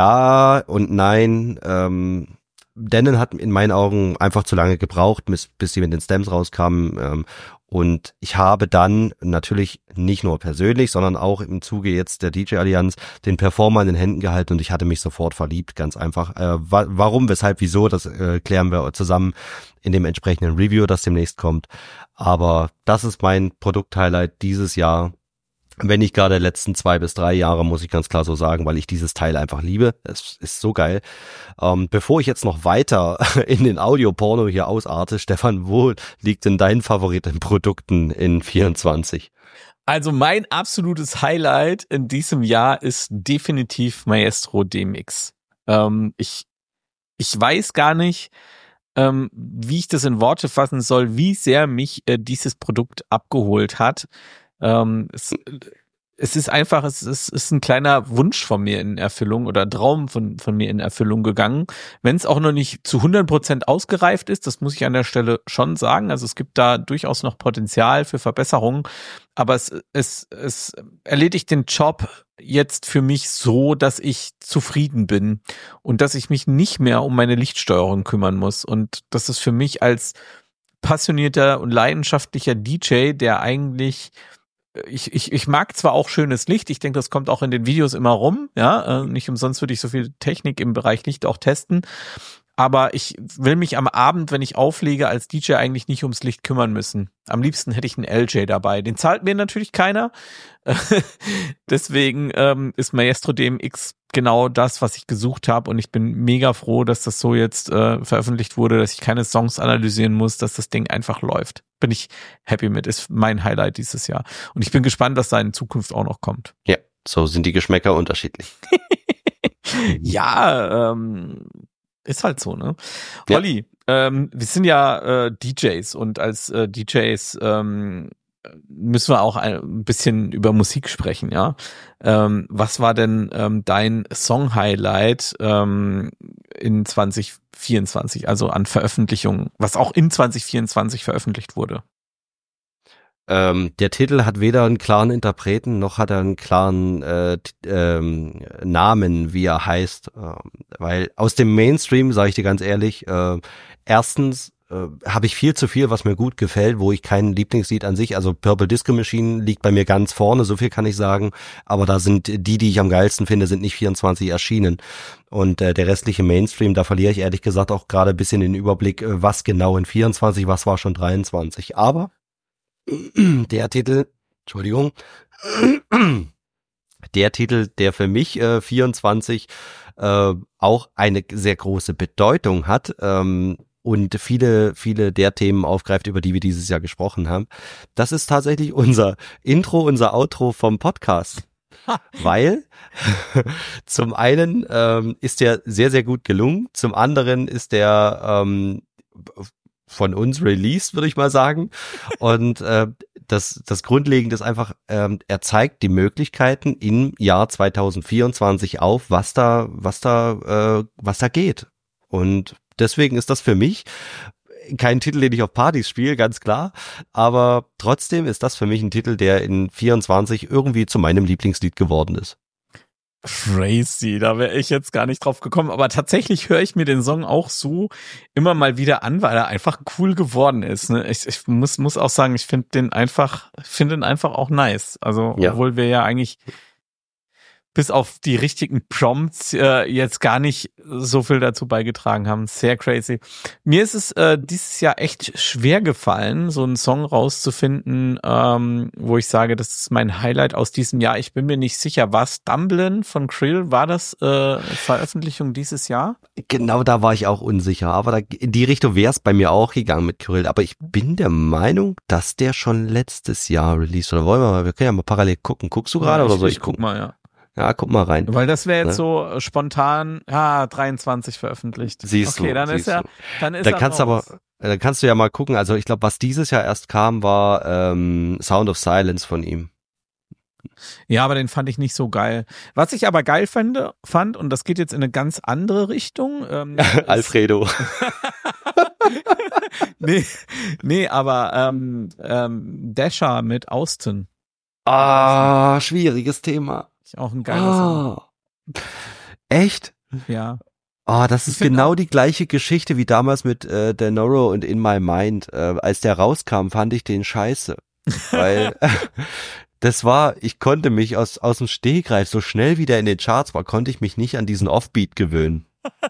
ja und nein, ähm, Denon hat in meinen Augen einfach zu lange gebraucht, bis, bis sie mit den Stems rauskamen. Ähm, und ich habe dann natürlich nicht nur persönlich, sondern auch im Zuge jetzt der D J-Allianz den Performer in den Händen gehalten, und ich hatte mich sofort verliebt, ganz einfach. Äh, wa- warum, weshalb, wieso, das äh, klären wir zusammen in dem entsprechenden Review, das demnächst kommt. Aber das ist mein Produkt-Highlight dieses Jahr. Wenn nicht gerade die letzten zwei bis drei Jahre, muss ich ganz klar so sagen, weil ich dieses Teil einfach liebe. Es ist so geil. Ähm, bevor ich jetzt noch weiter in den Audioporno hier ausarte, Stefan, wo liegt denn dein Favorit in Produkten in vierundzwanzig? Also mein absolutes Highlight in diesem Jahr ist definitiv Maestro D-Mix. Ähm, ich, ich weiß gar nicht, ähm, wie ich das in Worte fassen soll, wie sehr mich äh, dieses Produkt abgeholt hat. Ähm, es, es ist einfach, es ist, ist ein kleiner Wunsch von mir in Erfüllung oder Traum von, von mir in Erfüllung gegangen. Wenn es auch noch nicht zu hundert Prozent ausgereift ist, das muss ich an der Stelle schon sagen. Also es gibt da durchaus noch Potenzial für Verbesserungen, aber es, es, es erledigt den Job jetzt für mich so, dass ich zufrieden bin und dass ich mich nicht mehr um meine Lichtsteuerung kümmern muss. Und das ist für mich als passionierter und leidenschaftlicher D J, der eigentlich Ich, ich, ich mag zwar auch schönes Licht, ich denke, das kommt auch in den Videos immer rum, ja, äh, nicht umsonst würde ich so viel Technik im Bereich Licht auch testen, aber ich will mich am Abend, wenn ich auflege, als D J eigentlich nicht ums Licht kümmern müssen. Am liebsten hätte ich einen L J dabei, den zahlt mir natürlich keiner, deswegen ähm, ist Maestro D M X genau das, was ich gesucht habe, und ich bin mega froh, dass das so jetzt äh, veröffentlicht wurde, dass ich keine Songs analysieren muss, dass das Ding einfach läuft. Bin ich happy mit, ist mein Highlight dieses Jahr. Und ich bin gespannt, was da in Zukunft auch noch kommt. Ja, so sind die Geschmäcker unterschiedlich. Ja, ähm, ist halt so, ne? Ja. Olli, ähm, wir sind ja äh, D Js, und als äh, D Js ähm, müssen wir auch ein bisschen über Musik sprechen, ja. Ähm, was war denn ähm, dein Song-Highlight ähm, in zwanzig vierundzwanzig, also an Veröffentlichungen, was auch in zwanzig vierundzwanzig veröffentlicht wurde? Ähm, der Titel hat weder einen klaren Interpreten, noch hat er einen klaren äh, t- ähm, Namen, wie er heißt. Ähm, weil aus dem Mainstream, sage ich dir ganz ehrlich, äh, erstens äh, habe ich viel zu viel, was mir gut gefällt, wo ich kein Lieblingslied an sich, also Purple Disco Machine liegt bei mir ganz vorne, so viel kann ich sagen, aber da sind die, die ich am geilsten finde, sind nicht vierundzwanzig erschienen. Und äh, der restliche Mainstream, da verliere ich ehrlich gesagt auch gerade ein bisschen den Überblick, äh, was genau in vierundzwanzig, was war schon dreiundzwanzig. Aber der Titel, Entschuldigung, der Titel, der für mich äh, vierundzwanzig äh, auch eine sehr große Bedeutung hat, ähm, und viele, viele der Themen aufgreift, über die wir dieses Jahr gesprochen haben. Das ist tatsächlich unser Intro, unser Outro vom Podcast. Weil zum einen ähm, ist der sehr, sehr gut gelungen, zum anderen ist der ähm, von uns released, würde ich mal sagen. Und äh, das, das Grundlegende ist einfach, ähm, er zeigt die Möglichkeiten im Jahr zwanzig vierundzwanzig auf, was da, was da, äh, was da geht. Und deswegen ist das für mich kein Titel, den ich auf Partys spiele, ganz klar. Aber trotzdem ist das für mich ein Titel, der in vierundzwanzig irgendwie zu meinem Lieblingslied geworden ist. Crazy, da wäre ich jetzt gar nicht drauf gekommen. Aber tatsächlich höre ich mir den Song auch so immer mal wieder an, weil er einfach cool geworden ist. Ne? Ich, ich muss, muss auch sagen, ich finde den einfach, finde den einfach auch nice. Also, ja. Obwohl wir ja eigentlich bis auf die richtigen Prompts äh, jetzt gar nicht so viel dazu beigetragen haben. Sehr crazy. Mir ist es äh, dieses Jahr echt schwer gefallen, so einen Song rauszufinden, ähm, wo ich sage, das ist mein Highlight aus diesem Jahr. Ich bin mir nicht sicher, war Stumblin' von Krill, war das äh, Veröffentlichung dieses Jahr? Genau, da war ich auch unsicher, aber da, in die Richtung wäre es bei mir auch gegangen mit Krill. Aber ich bin der Meinung, dass der schon letztes Jahr released, oder wollen wir mal, wir können ja mal parallel gucken. Guckst du gerade ja, oder soll ich, ich gucken? Guck mal, ja. Ja, guck mal rein. Weil das wäre jetzt ne? so spontan, ja, dreiundzwanzig veröffentlicht. Siehst okay, du. dann siehst ist er, dann ist da er kannst raus. aber, da kannst du ja mal gucken. Also ich glaube, was dieses Jahr erst kam, war ähm, Sound of Silence von ihm. Ja, aber den fand ich nicht so geil. Was ich aber geil fand, fand und das geht jetzt in eine ganz andere Richtung. Ähm, Alfredo. nee, nee, aber ähm, ähm, Dasher mit Austin. Ah, schwieriges Thema. Auch ein geiler Song. Ah, echt? Ja. Ah, das ist genau die gleiche Geschichte wie damals mit äh, Denoro und In My Mind. Äh, als der rauskam, fand ich den scheiße. Weil das war, ich konnte mich aus aus dem Stegreif, so schnell wie der in den Charts war, konnte ich mich nicht an diesen Offbeat gewöhnen.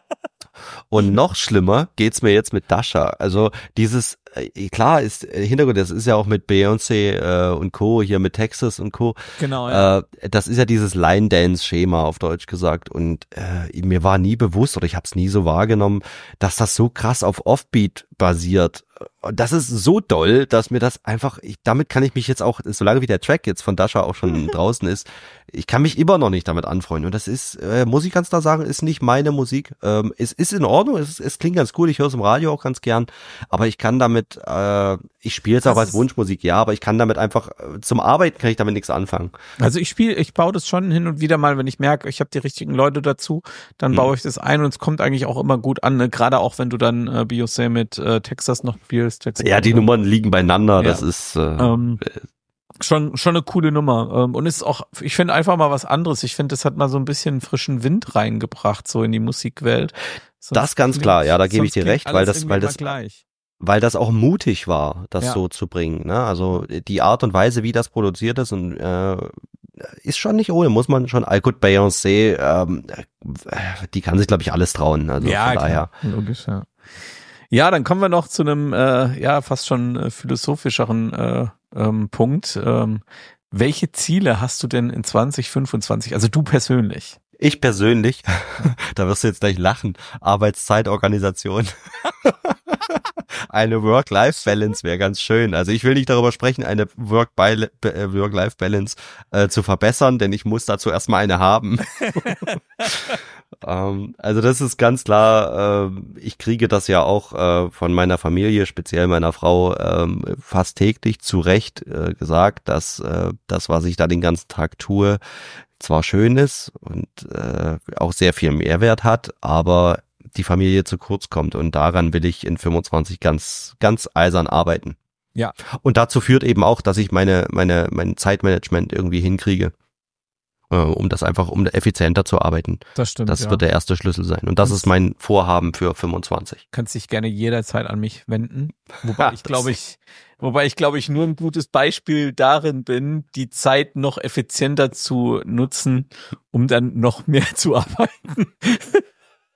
Und noch schlimmer geht's mir jetzt mit Dasher. Also dieses, äh, klar ist äh, Hintergrund, das ist ja auch mit Beyoncé äh, und Co. hier mit Texas und Co. Genau, ja. Äh, das ist ja dieses Line-Dance-Schema auf Deutsch gesagt. Und äh, mir war nie bewusst oder ich habe es nie so wahrgenommen, dass das so krass auf Offbeat basiert. Das ist so doll, dass mir das einfach, ich, damit kann ich mich jetzt auch, solange wie der Track jetzt von Dasher auch schon draußen ist, ich kann mich immer noch nicht damit anfreunden. Und das ist, äh, muss ich ganz klar sagen, ist nicht meine Musik. Ähm, es ist in Ordnung, es, es klingt ganz cool, ich höre es im Radio auch ganz gern, aber ich kann damit, äh, ich spiele es auch als Wunschmusik, ja, aber ich kann damit einfach, äh, zum Arbeiten kann ich damit nichts anfangen. Also ich spiele, ich baue das schon hin und wieder mal, wenn ich merke, ich habe die richtigen Leute dazu, dann hm. baue ich das ein und es kommt eigentlich auch immer gut an, ne? Gerade auch wenn du dann äh, Beyoncé mit äh, Texas noch spielst. Texas ja, die oder? Nummern liegen beieinander, ja. Das ist äh, ähm, schon schon eine coole Nummer ähm, und ist auch, ich finde einfach mal was anderes. Ich finde, das hat mal so ein bisschen frischen Wind reingebracht so in die Musikwelt. Sonst das ganz klingt, klar, ja, da gebe ich dir recht, weil das, weil das, gleich. weil das auch mutig war, das ja. so zu bringen. Ne? Also die Art und Weise, wie das produziert ist, und äh, ist schon nicht ohne, muss man schon. Gut, Beyoncé, ähm, die kann sich, glaube ich, alles trauen. Also ja, von daher. Klar. Logisch, ja. Ja, dann kommen wir noch zu einem äh, ja fast schon äh, philosophischeren äh, ähm, Punkt. Ähm, welche Ziele hast du denn in zwanzig fünfundzwanzig? Also du persönlich? Ich persönlich, da wirst du jetzt gleich lachen, Arbeitszeitorganisation. Eine Work-Life-Balance wäre ganz schön. Also ich will nicht darüber sprechen, eine Work-Life-Balance äh, zu verbessern, denn ich muss dazu erstmal eine haben. ähm, also das ist ganz klar, äh, ich kriege das ja auch äh, von meiner Familie, speziell meiner Frau, äh, fast täglich zu Recht äh, gesagt, dass äh, das, was ich da den ganzen Tag tue, zwar schön ist und äh, auch sehr viel Mehrwert hat, aber die Familie zu kurz kommt, und daran will ich in fünfundzwanzig ganz ganz eisern arbeiten. Ja. Und dazu führt eben auch, dass ich meine meine mein Zeitmanagement irgendwie hinkriege, äh, um das einfach um effizienter zu arbeiten. Das stimmt. Das ja. wird der erste Schlüssel sein, und das kannst, ist mein Vorhaben für fünfundzwanzig. Kannst dich gerne jederzeit an mich wenden, wobei ich glaube ich Wobei ich, glaube ich, nur ein gutes Beispiel darin bin, die Zeit noch effizienter zu nutzen, um dann noch mehr zu arbeiten.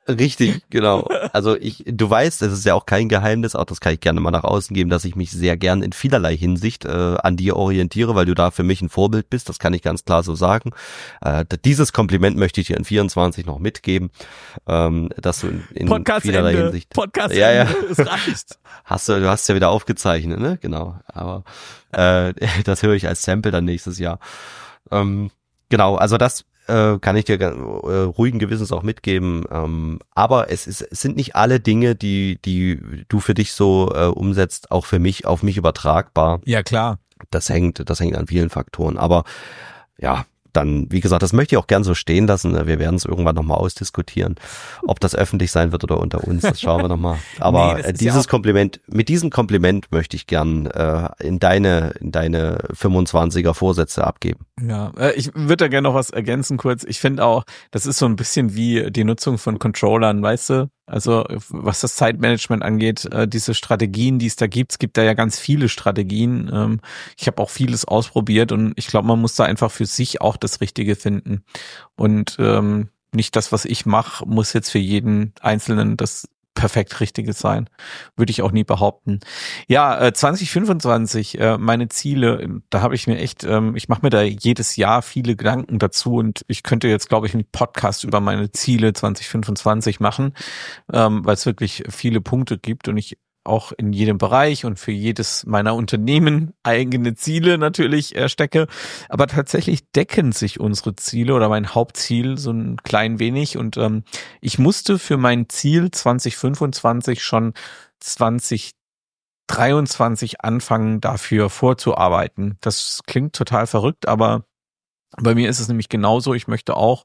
Richtig, genau. Also ich, du weißt, es ist ja auch kein Geheimnis, auch das kann ich gerne mal nach außen geben, dass ich mich sehr gern in vielerlei Hinsicht äh, an dir orientiere, weil du da für mich ein Vorbild bist, das kann ich ganz klar so sagen. Äh, dieses Kompliment möchte ich dir in vierundzwanzig noch mitgeben, ähm, dass du in, in Podcast vielerlei Ende. Hinsicht... Podcast ja, ja. Ende, es reicht. Hast du, du hast ja wieder aufgezeichnet, ne? Genau, aber äh, das höre ich als Sample dann nächstes Jahr. Ähm, genau, also das kann ich dir äh, ruhigen Gewissens auch mitgeben. Ähm, aber es, ist, es sind nicht alle Dinge, die die du für dich so äh, umsetzt, auch für mich, auf mich übertragbar. Ja, klar. Das hängt, das hängt an vielen Faktoren. Aber ja, dann, wie gesagt, das möchte ich auch gern so stehen lassen. Wir werden es irgendwann nochmal ausdiskutieren. Ob das öffentlich sein wird oder unter uns, das schauen wir nochmal. Aber nee, dieses ja Kompliment, mit diesem Kompliment möchte ich gern äh, in deine in deine fünfundzwanziger Vorsätze abgeben. Ja, äh, ich würde da gerne noch was ergänzen kurz. Ich finde auch, das ist so ein bisschen wie die Nutzung von Controllern, weißt du? Also was das Zeitmanagement angeht, äh, diese Strategien, die es da gibt, es gibt da ja ganz viele Strategien. Ähm, ich habe auch vieles ausprobiert und ich glaube, man muss da einfach für sich auch das Richtige finden. Und ähm, nicht das, was ich mache, muss jetzt für jeden Einzelnen das perfekt Richtige sein. Würde ich auch nie behaupten. Ja, äh, zwanzig fünfundzwanzig, äh, meine Ziele, da habe ich mir echt, ähm, ich mache mir da jedes Jahr viele Gedanken dazu und ich könnte jetzt, glaube ich, einen Podcast über meine Ziele zwanzig fünfundzwanzig machen, ähm, weil es wirklich viele Punkte gibt und ich auch in jedem Bereich und für jedes meiner Unternehmen eigene Ziele natürlich äh, stecke. Aber tatsächlich decken sich unsere Ziele oder mein Hauptziel so ein klein wenig. Und ähm, ich musste für mein Ziel zwanzig fünfundzwanzig schon zwanzig dreiundzwanzig anfangen, dafür vorzuarbeiten. Das klingt total verrückt, aber bei mir ist es nämlich genauso. Ich möchte auch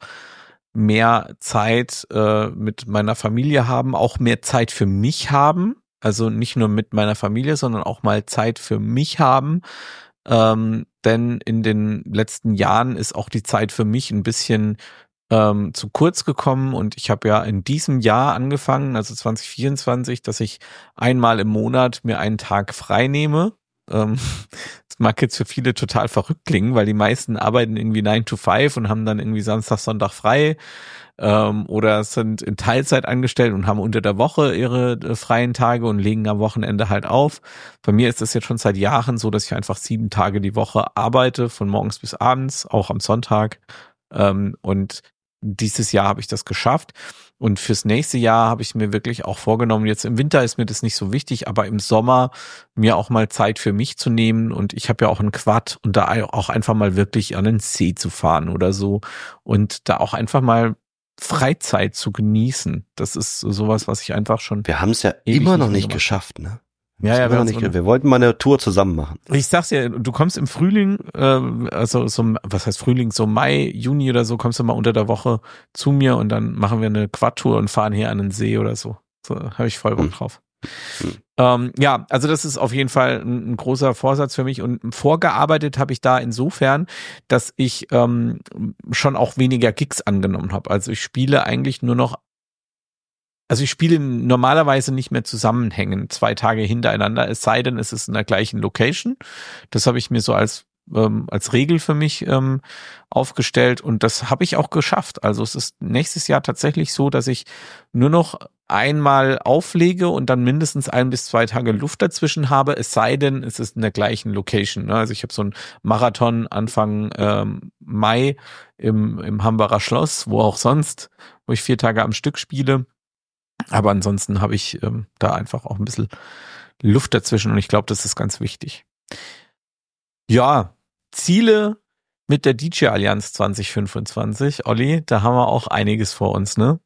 mehr Zeit äh, mit meiner Familie haben, auch mehr Zeit für mich haben. Also nicht nur mit meiner Familie, sondern auch mal Zeit für mich haben. Ähm, denn in den letzten Jahren ist auch die Zeit für mich ein bisschen ähm, zu kurz gekommen. Und ich habe ja in diesem Jahr angefangen, also zwanzig vierundzwanzig, dass ich einmal im Monat mir einen Tag frei nehme. Ähm, das mag jetzt für viele total verrückt klingen, weil die meisten arbeiten irgendwie nine to five und haben dann irgendwie Samstag, Sonntag frei. Ähm, oder sind in Teilzeit angestellt und haben unter der Woche ihre äh, freien Tage und legen am Wochenende halt auf. Bei mir ist das jetzt schon seit Jahren so, dass ich einfach sieben Tage die Woche arbeite, von morgens bis abends, auch am Sonntag. Ähm, und dieses Jahr habe ich das geschafft. Und fürs nächste Jahr habe ich mir wirklich auch vorgenommen, jetzt im Winter ist mir das nicht so wichtig, aber im Sommer mir auch mal Zeit für mich zu nehmen. Und ich habe ja auch einen Quad und da auch einfach mal wirklich an den See zu fahren oder so. Und da auch einfach mal Freizeit zu genießen. Das ist sowas, was ich einfach schon... Wir haben es ja immer noch nicht geschafft, ne? Ja, ja, wir, nicht, wir wollten mal eine Tour zusammen machen. Ich sag's ja, du kommst im Frühling, äh, also so, was heißt Frühling, so Mai, Juni oder so, kommst du mal unter der Woche zu mir und dann machen wir eine Quad-Tour und fahren hier an den See oder so. So habe ich voll Bock drauf. Hm. Ähm, ja, also das ist auf jeden Fall ein, ein großer Vorsatz für mich und vorgearbeitet habe ich da insofern, dass ich ähm, schon auch weniger Gigs angenommen habe. Also ich spiele eigentlich nur noch Also ich spiele normalerweise nicht mehr zusammenhängend, zwei Tage hintereinander, es sei denn, es ist in der gleichen Location. Das habe ich mir so als ähm, als Regel für mich ähm, aufgestellt und das habe ich auch geschafft. Also es ist nächstes Jahr tatsächlich so, dass ich nur noch einmal auflege und dann mindestens ein bis zwei Tage Luft dazwischen habe, es sei denn, es ist in der gleichen Location. Also ich habe so einen Marathon Anfang ähm, Mai im, im Hambacher Schloss, wo auch sonst, wo ich vier Tage am Stück spiele. Aber ansonsten habe ich ähm, da einfach auch ein bisschen Luft dazwischen und ich glaube, das ist ganz wichtig. Ja, Ziele mit der D J-Allianz zwanzig fünfundzwanzig. Olli, da haben wir auch einiges vor uns, ne?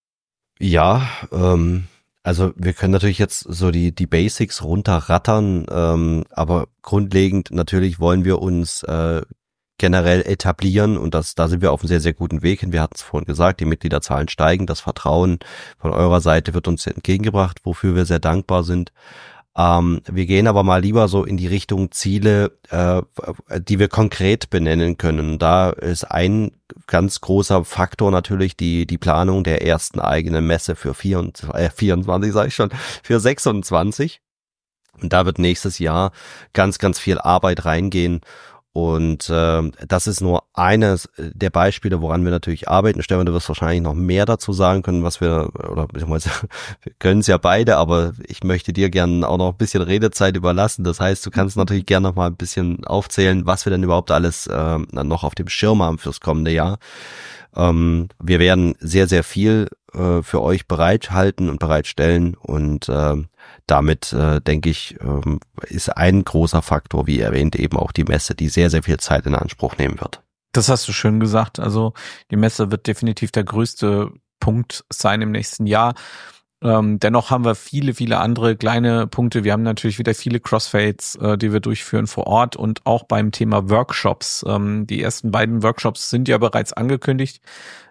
Ja, ähm, also wir können natürlich jetzt so die die Basics runterrattern, ähm, aber grundlegend natürlich wollen wir uns äh, generell etablieren und das, da sind wir auf einem sehr, sehr guten Weg hin. Wir hatten es vorhin gesagt, die Mitgliederzahlen steigen, das Vertrauen von eurer Seite wird uns entgegengebracht, wofür wir sehr dankbar sind. Ähm, wir gehen aber mal lieber so in die Richtung Ziele, äh, die wir konkret benennen können. Da ist ein ganz großer Faktor natürlich die die Planung der ersten eigenen Messe für vierundzwanzig, äh, vierundzwanzig sage ich schon, für sechsundzwanzig. Und da wird nächstes Jahr ganz, ganz viel Arbeit reingehen. Und äh, das ist nur eines der Beispiele, woran wir natürlich arbeiten. Stefan, du wirst wahrscheinlich noch mehr dazu sagen können, was wir, oder beziehungsweise wir können es ja beide, aber ich möchte dir gerne auch noch ein bisschen Redezeit überlassen. Das heißt, du kannst natürlich gerne noch mal ein bisschen aufzählen, was wir denn überhaupt alles äh, noch auf dem Schirm haben fürs kommende Jahr. Ähm, wir werden sehr, sehr viel äh, für euch bereithalten und bereitstellen und äh, damit, äh, denke ich, ähm, ist ein großer Faktor, wie erwähnt, eben auch die Messe, die sehr, sehr viel Zeit in Anspruch nehmen wird. Das hast du schön gesagt. Also die Messe wird definitiv der größte Punkt sein im nächsten Jahr. Ähm, dennoch haben wir viele, viele andere kleine Punkte. Wir haben natürlich wieder viele Crossfades, äh, die wir durchführen vor Ort und auch beim Thema Workshops. Ähm, die ersten beiden Workshops sind ja bereits angekündigt.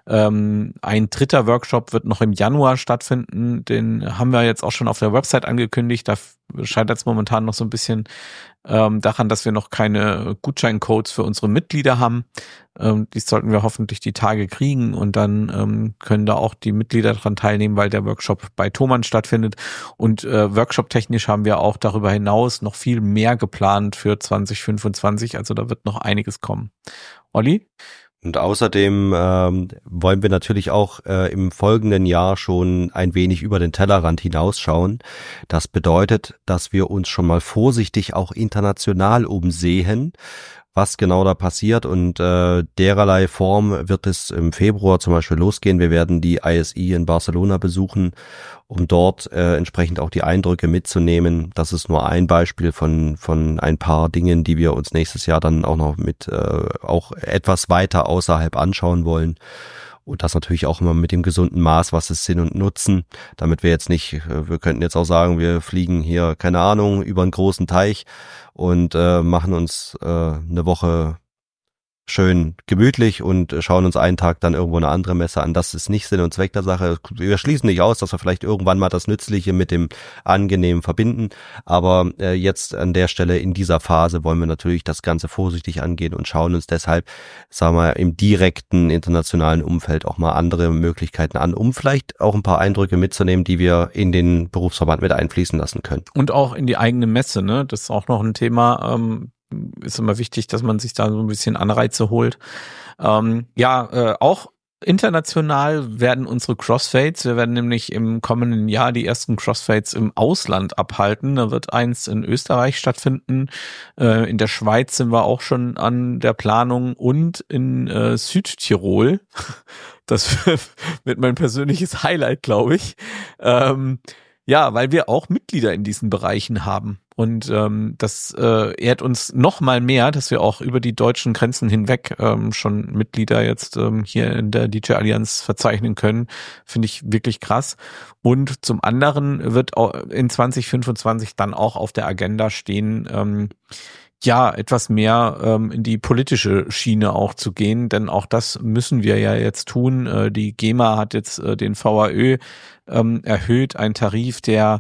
Ähm, ein dritter Workshop wird noch im Januar stattfinden. Den haben wir jetzt auch schon auf der Website angekündigt. Da scheitert es momentan noch so ein bisschen ähm, daran, dass wir noch keine Gutscheincodes für unsere Mitglieder haben. Ähm, die sollten wir hoffentlich die Tage kriegen und dann ähm, können da auch die Mitglieder dran teilnehmen, weil der Workshop bei Thomann stattfindet. Und äh, Workshop-technisch haben wir auch darüber hinaus noch viel mehr geplant für zwanzig fünfundzwanzig. Also da wird noch einiges kommen. Olli? Und außerdem ähm, wollen wir natürlich auch äh, im folgenden Jahr schon ein wenig über den Tellerrand hinausschauen. Das bedeutet, dass wir uns schon mal vorsichtig auch international umsehen, was genau da passiert, und äh, dererlei Form wird es im Februar zum Beispiel losgehen. Wir werden die I S E in Barcelona besuchen, um dort äh, entsprechend auch die Eindrücke mitzunehmen. Das ist nur ein Beispiel von von ein paar Dingen, die wir uns nächstes Jahr dann auch noch mit äh, auch etwas weiter außerhalb anschauen wollen. Und das natürlich auch immer mit dem gesunden Maß, was ist Sinn und Nutzen, damit wir jetzt nicht, wir könnten jetzt auch sagen, wir fliegen hier, keine Ahnung, über einen großen Teich und äh, machen uns äh, eine Woche schön gemütlich und schauen uns einen Tag dann irgendwo eine andere Messe an. Das ist nicht Sinn und Zweck der Sache. Wir schließen nicht aus, dass wir vielleicht irgendwann mal das Nützliche mit dem Angenehmen verbinden. Aber äh, jetzt an der Stelle in dieser Phase wollen wir natürlich das Ganze vorsichtig angehen und schauen uns deshalb, sagen wir, im direkten internationalen Umfeld auch mal andere Möglichkeiten an, um vielleicht auch ein paar Eindrücke mitzunehmen, die wir in den Berufsverband mit einfließen lassen können. Und auch in die eigene Messe, ne? Das ist auch noch ein Thema. Ähm ist immer wichtig, dass man sich da so ein bisschen Anreize holt. Ähm, ja, äh, auch international werden unsere Crossfades. Wir werden nämlich im kommenden Jahr die ersten Crossfades im Ausland abhalten. Da wird eins in Österreich stattfinden. Äh, in der Schweiz sind wir auch schon an der Planung und in äh, Südtirol. Das wird mein persönliches Highlight, glaube ich. Ähm, ja, weil wir auch Mitglieder in diesen Bereichen haben. Und ähm, das äh, ehrt uns noch mal mehr, dass wir auch über die deutschen Grenzen hinweg ähm, schon Mitglieder jetzt ähm, hier in der D J Allianz verzeichnen können. Finde ich wirklich krass. Und zum anderen wird auch in zwanzig fünfundzwanzig dann auch auf der Agenda stehen, ähm, ja, etwas mehr ähm, in die politische Schiene auch zu gehen, denn auch das müssen wir ja jetzt tun. Äh, die GEMA hat jetzt äh, den V A Ö ähm, erhöht, ein Tarif, der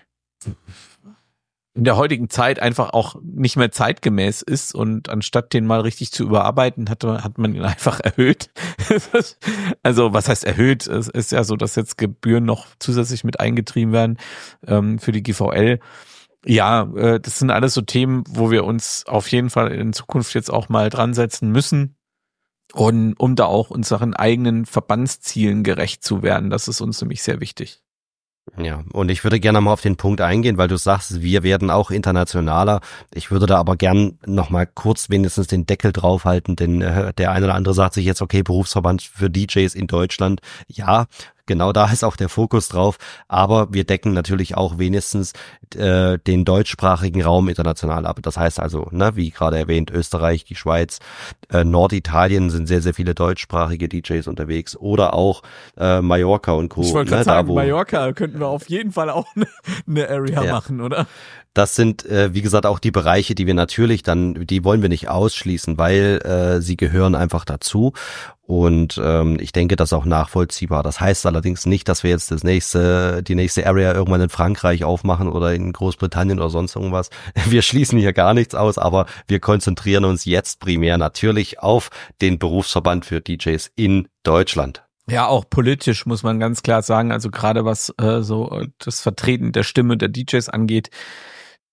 in der heutigen Zeit einfach auch nicht mehr zeitgemäß ist, und anstatt den mal richtig zu überarbeiten, hat, hat man ihn einfach erhöht. Also was heißt erhöht? Es ist ja so, dass jetzt Gebühren noch zusätzlich mit eingetrieben werden ähm, für die G V L. Ja, äh, das sind alles so Themen, wo wir uns auf jeden Fall in Zukunft jetzt auch mal dran setzen müssen, und um da auch unseren eigenen Verbandszielen gerecht zu werden. Das ist uns nämlich sehr wichtig. Ja, und ich würde gerne mal auf den Punkt eingehen, weil du sagst, wir werden auch internationaler. Ich würde da aber gern noch mal kurz wenigstens den Deckel draufhalten, denn äh, der eine oder andere sagt sich jetzt, okay, Berufsverband für D Js in Deutschland. Ja, genau da ist auch der Fokus drauf, aber wir decken natürlich auch wenigstens äh, den deutschsprachigen Raum international ab. Das heißt also, ne, wie gerade erwähnt, Österreich, die Schweiz, äh, Norditalien sind sehr, sehr viele deutschsprachige D Js unterwegs, oder auch äh, Mallorca und Co. Ich wollte gerade ne, sagen, da, wo, Mallorca könnten wir auf jeden Fall auch eine, eine Area ja. machen, oder? Das sind, äh, wie gesagt, auch die Bereiche, die wir natürlich dann, die wollen wir nicht ausschließen, weil äh, sie gehören einfach dazu. Und ähm, ich denke, das ist auch nachvollziehbar. Das heißt allerdings nicht, dass wir jetzt das nächste, die nächste Area irgendwann in Frankreich aufmachen oder in Großbritannien oder sonst irgendwas. Wir schließen hier gar nichts aus, aber wir konzentrieren uns jetzt primär natürlich auf den Berufsverband für D Js in Deutschland. Ja, auch politisch muss man ganz klar sagen, also gerade was äh, so das Vertreten der Stimme der D Js angeht,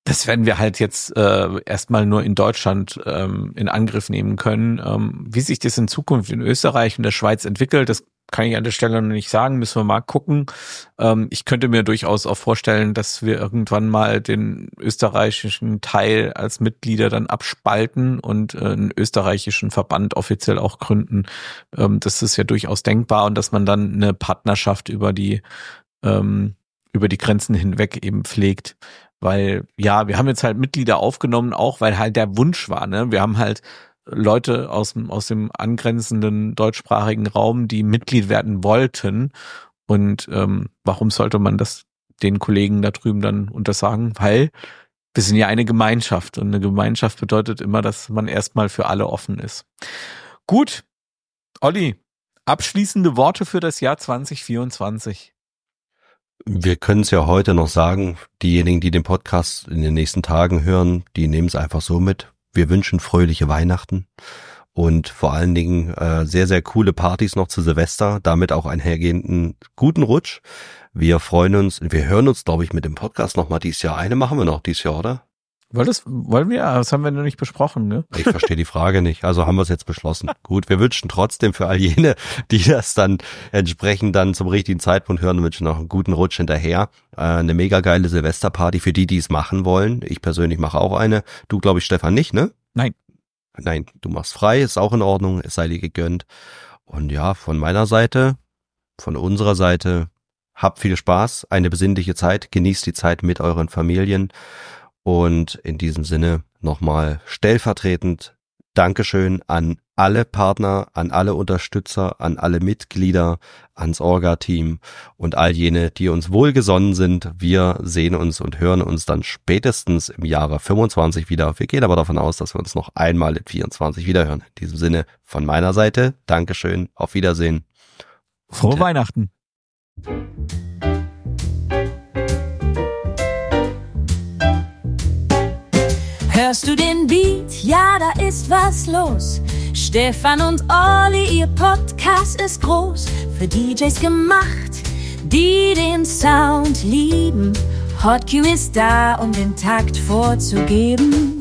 das werden wir halt jetzt äh, erstmal nur in Deutschland ähm, in Angriff nehmen können. Ähm, wie sich das in Zukunft in Österreich und der Schweiz entwickelt, das kann ich an der Stelle noch nicht sagen, müssen wir mal gucken. Ähm, ich könnte mir durchaus auch vorstellen, dass wir irgendwann mal den österreichischen Teil als Mitglieder dann abspalten und äh, einen österreichischen Verband offiziell auch gründen. Ähm, das ist ja durchaus denkbar und dass man dann eine Partnerschaft über die ähm, über die Grenzen hinweg eben pflegt. Weil, ja, wir haben jetzt halt Mitglieder aufgenommen, auch weil halt der Wunsch war, ne? Wir haben halt Leute aus dem, aus dem angrenzenden deutschsprachigen Raum, die Mitglied werden wollten. Und ähm, warum sollte man das den Kollegen da drüben dann untersagen? Weil wir sind ja eine Gemeinschaft und eine Gemeinschaft bedeutet immer, dass man erstmal für alle offen ist. Gut, Olli, abschließende Worte für das Jahr zwanzig vierundzwanzig. Wir können es ja heute noch sagen, diejenigen, die den Podcast in den nächsten Tagen hören, die nehmen es einfach so mit. Wir wünschen fröhliche Weihnachten und vor allen Dingen äh, sehr, sehr coole Partys noch zu Silvester, damit auch einhergehenden guten Rutsch. Wir freuen uns, wir hören uns, glaube ich, mit dem Podcast nochmal dieses Jahr. Eine machen wir noch dieses Jahr, oder? Das wollen wir? Das haben wir noch nicht besprochen, ne? Ich verstehe die Frage nicht. Also haben wir es jetzt beschlossen. Gut, wir wünschen trotzdem für all jene, die das dann entsprechend dann zum richtigen Zeitpunkt hören, wünschen noch einen guten Rutsch hinterher. Äh, eine mega geile Silvesterparty für die, die es machen wollen. Ich persönlich mache auch eine. Du, glaube ich, Stefan, nicht, ne? Nein. Nein, du machst frei, ist auch in Ordnung, es sei dir gegönnt. Und ja, von meiner Seite, von unserer Seite, habt viel Spaß, eine besinnliche Zeit, genießt die Zeit mit euren Familien. Und in diesem Sinne nochmal stellvertretend Dankeschön an alle Partner, an alle Unterstützer, an alle Mitglieder, ans Orga-Team und all jene, die uns wohlgesonnen sind. Wir sehen uns und hören uns dann spätestens im Jahre fünfundzwanzig wieder. Wir gehen aber davon aus, dass wir uns noch einmal in vierundzwanzig wiederhören. In diesem Sinne von meiner Seite, Dankeschön, auf Wiedersehen. Frohe und Weihnachten. Hörst du den Beat? Ja, da ist was los. Stefan und Olli, ihr Podcast ist groß. Für D Js gemacht, die den Sound lieben. Hot Q ist da, um den Takt vorzugeben.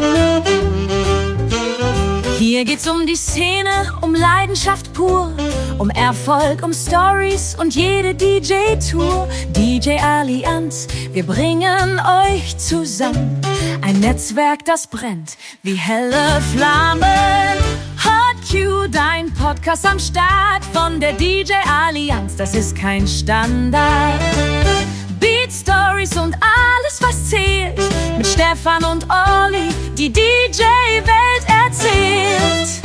Hier geht's um die Szene, um Leidenschaft pur, um Erfolg, um Stories und jede D J-Tour. D J-Allianz, wir bringen euch zusammen. Ein Netzwerk, das brennt wie helle Flammen. Hot Q, dein Podcast am Start von der D J-Allianz, das ist kein Standard. Beat Stories und alles, was zählt, mit Stefan und Olli, die D J-Welt erzählt.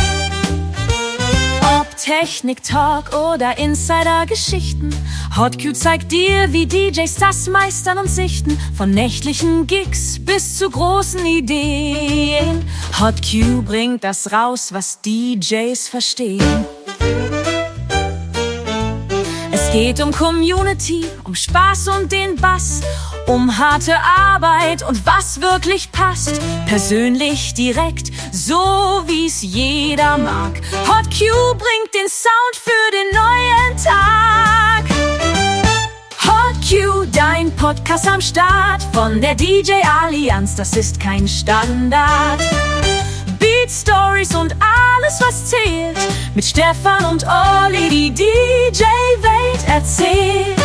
Ob Technik, Talk oder Insider-Geschichten, Hot Q zeigt dir, wie D Js das meistern und sichten. Von nächtlichen Gigs bis zu großen Ideen. Hot Q bringt das raus, was D Js verstehen. Es geht um Community, um Spaß und den Bass, um harte Arbeit und was wirklich passt. Persönlich, direkt, so wie's jeder mag. Hot Q bringt den Sound für den neuen Tag. Hot Q, dein Podcast am Start von der D J-Allianz, das ist kein Standard. Beat Stories und alles, was zählt, mit Stefan und Olli, die D J-Welt erzählt.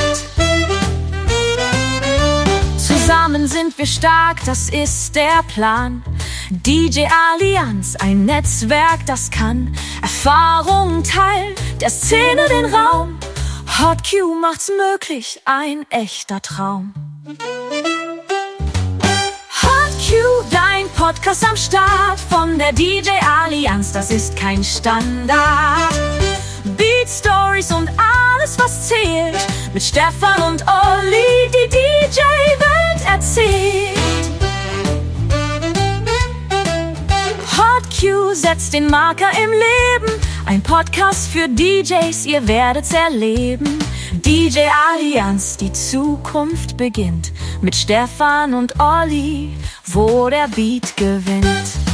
Zusammen sind wir stark, das ist der Plan. D J-Allianz, ein Netzwerk, das kann Erfahrungen teilen, der Szene den Raum. Hot Q macht's möglich, ein echter Traum. Hot Q, dein Podcast am Start von der D J-Allianz, das ist kein Standard. Beat Stories und alles, was zählt, mit Stefan und Olli, die D J-Welt erzählt. Hot Q setzt den Marker im Leben, ein Podcast für D Js, ihr werdet's erleben. D J-Allianz, die Zukunft beginnt, mit Stefan und Olli, wo der Beat gewinnt.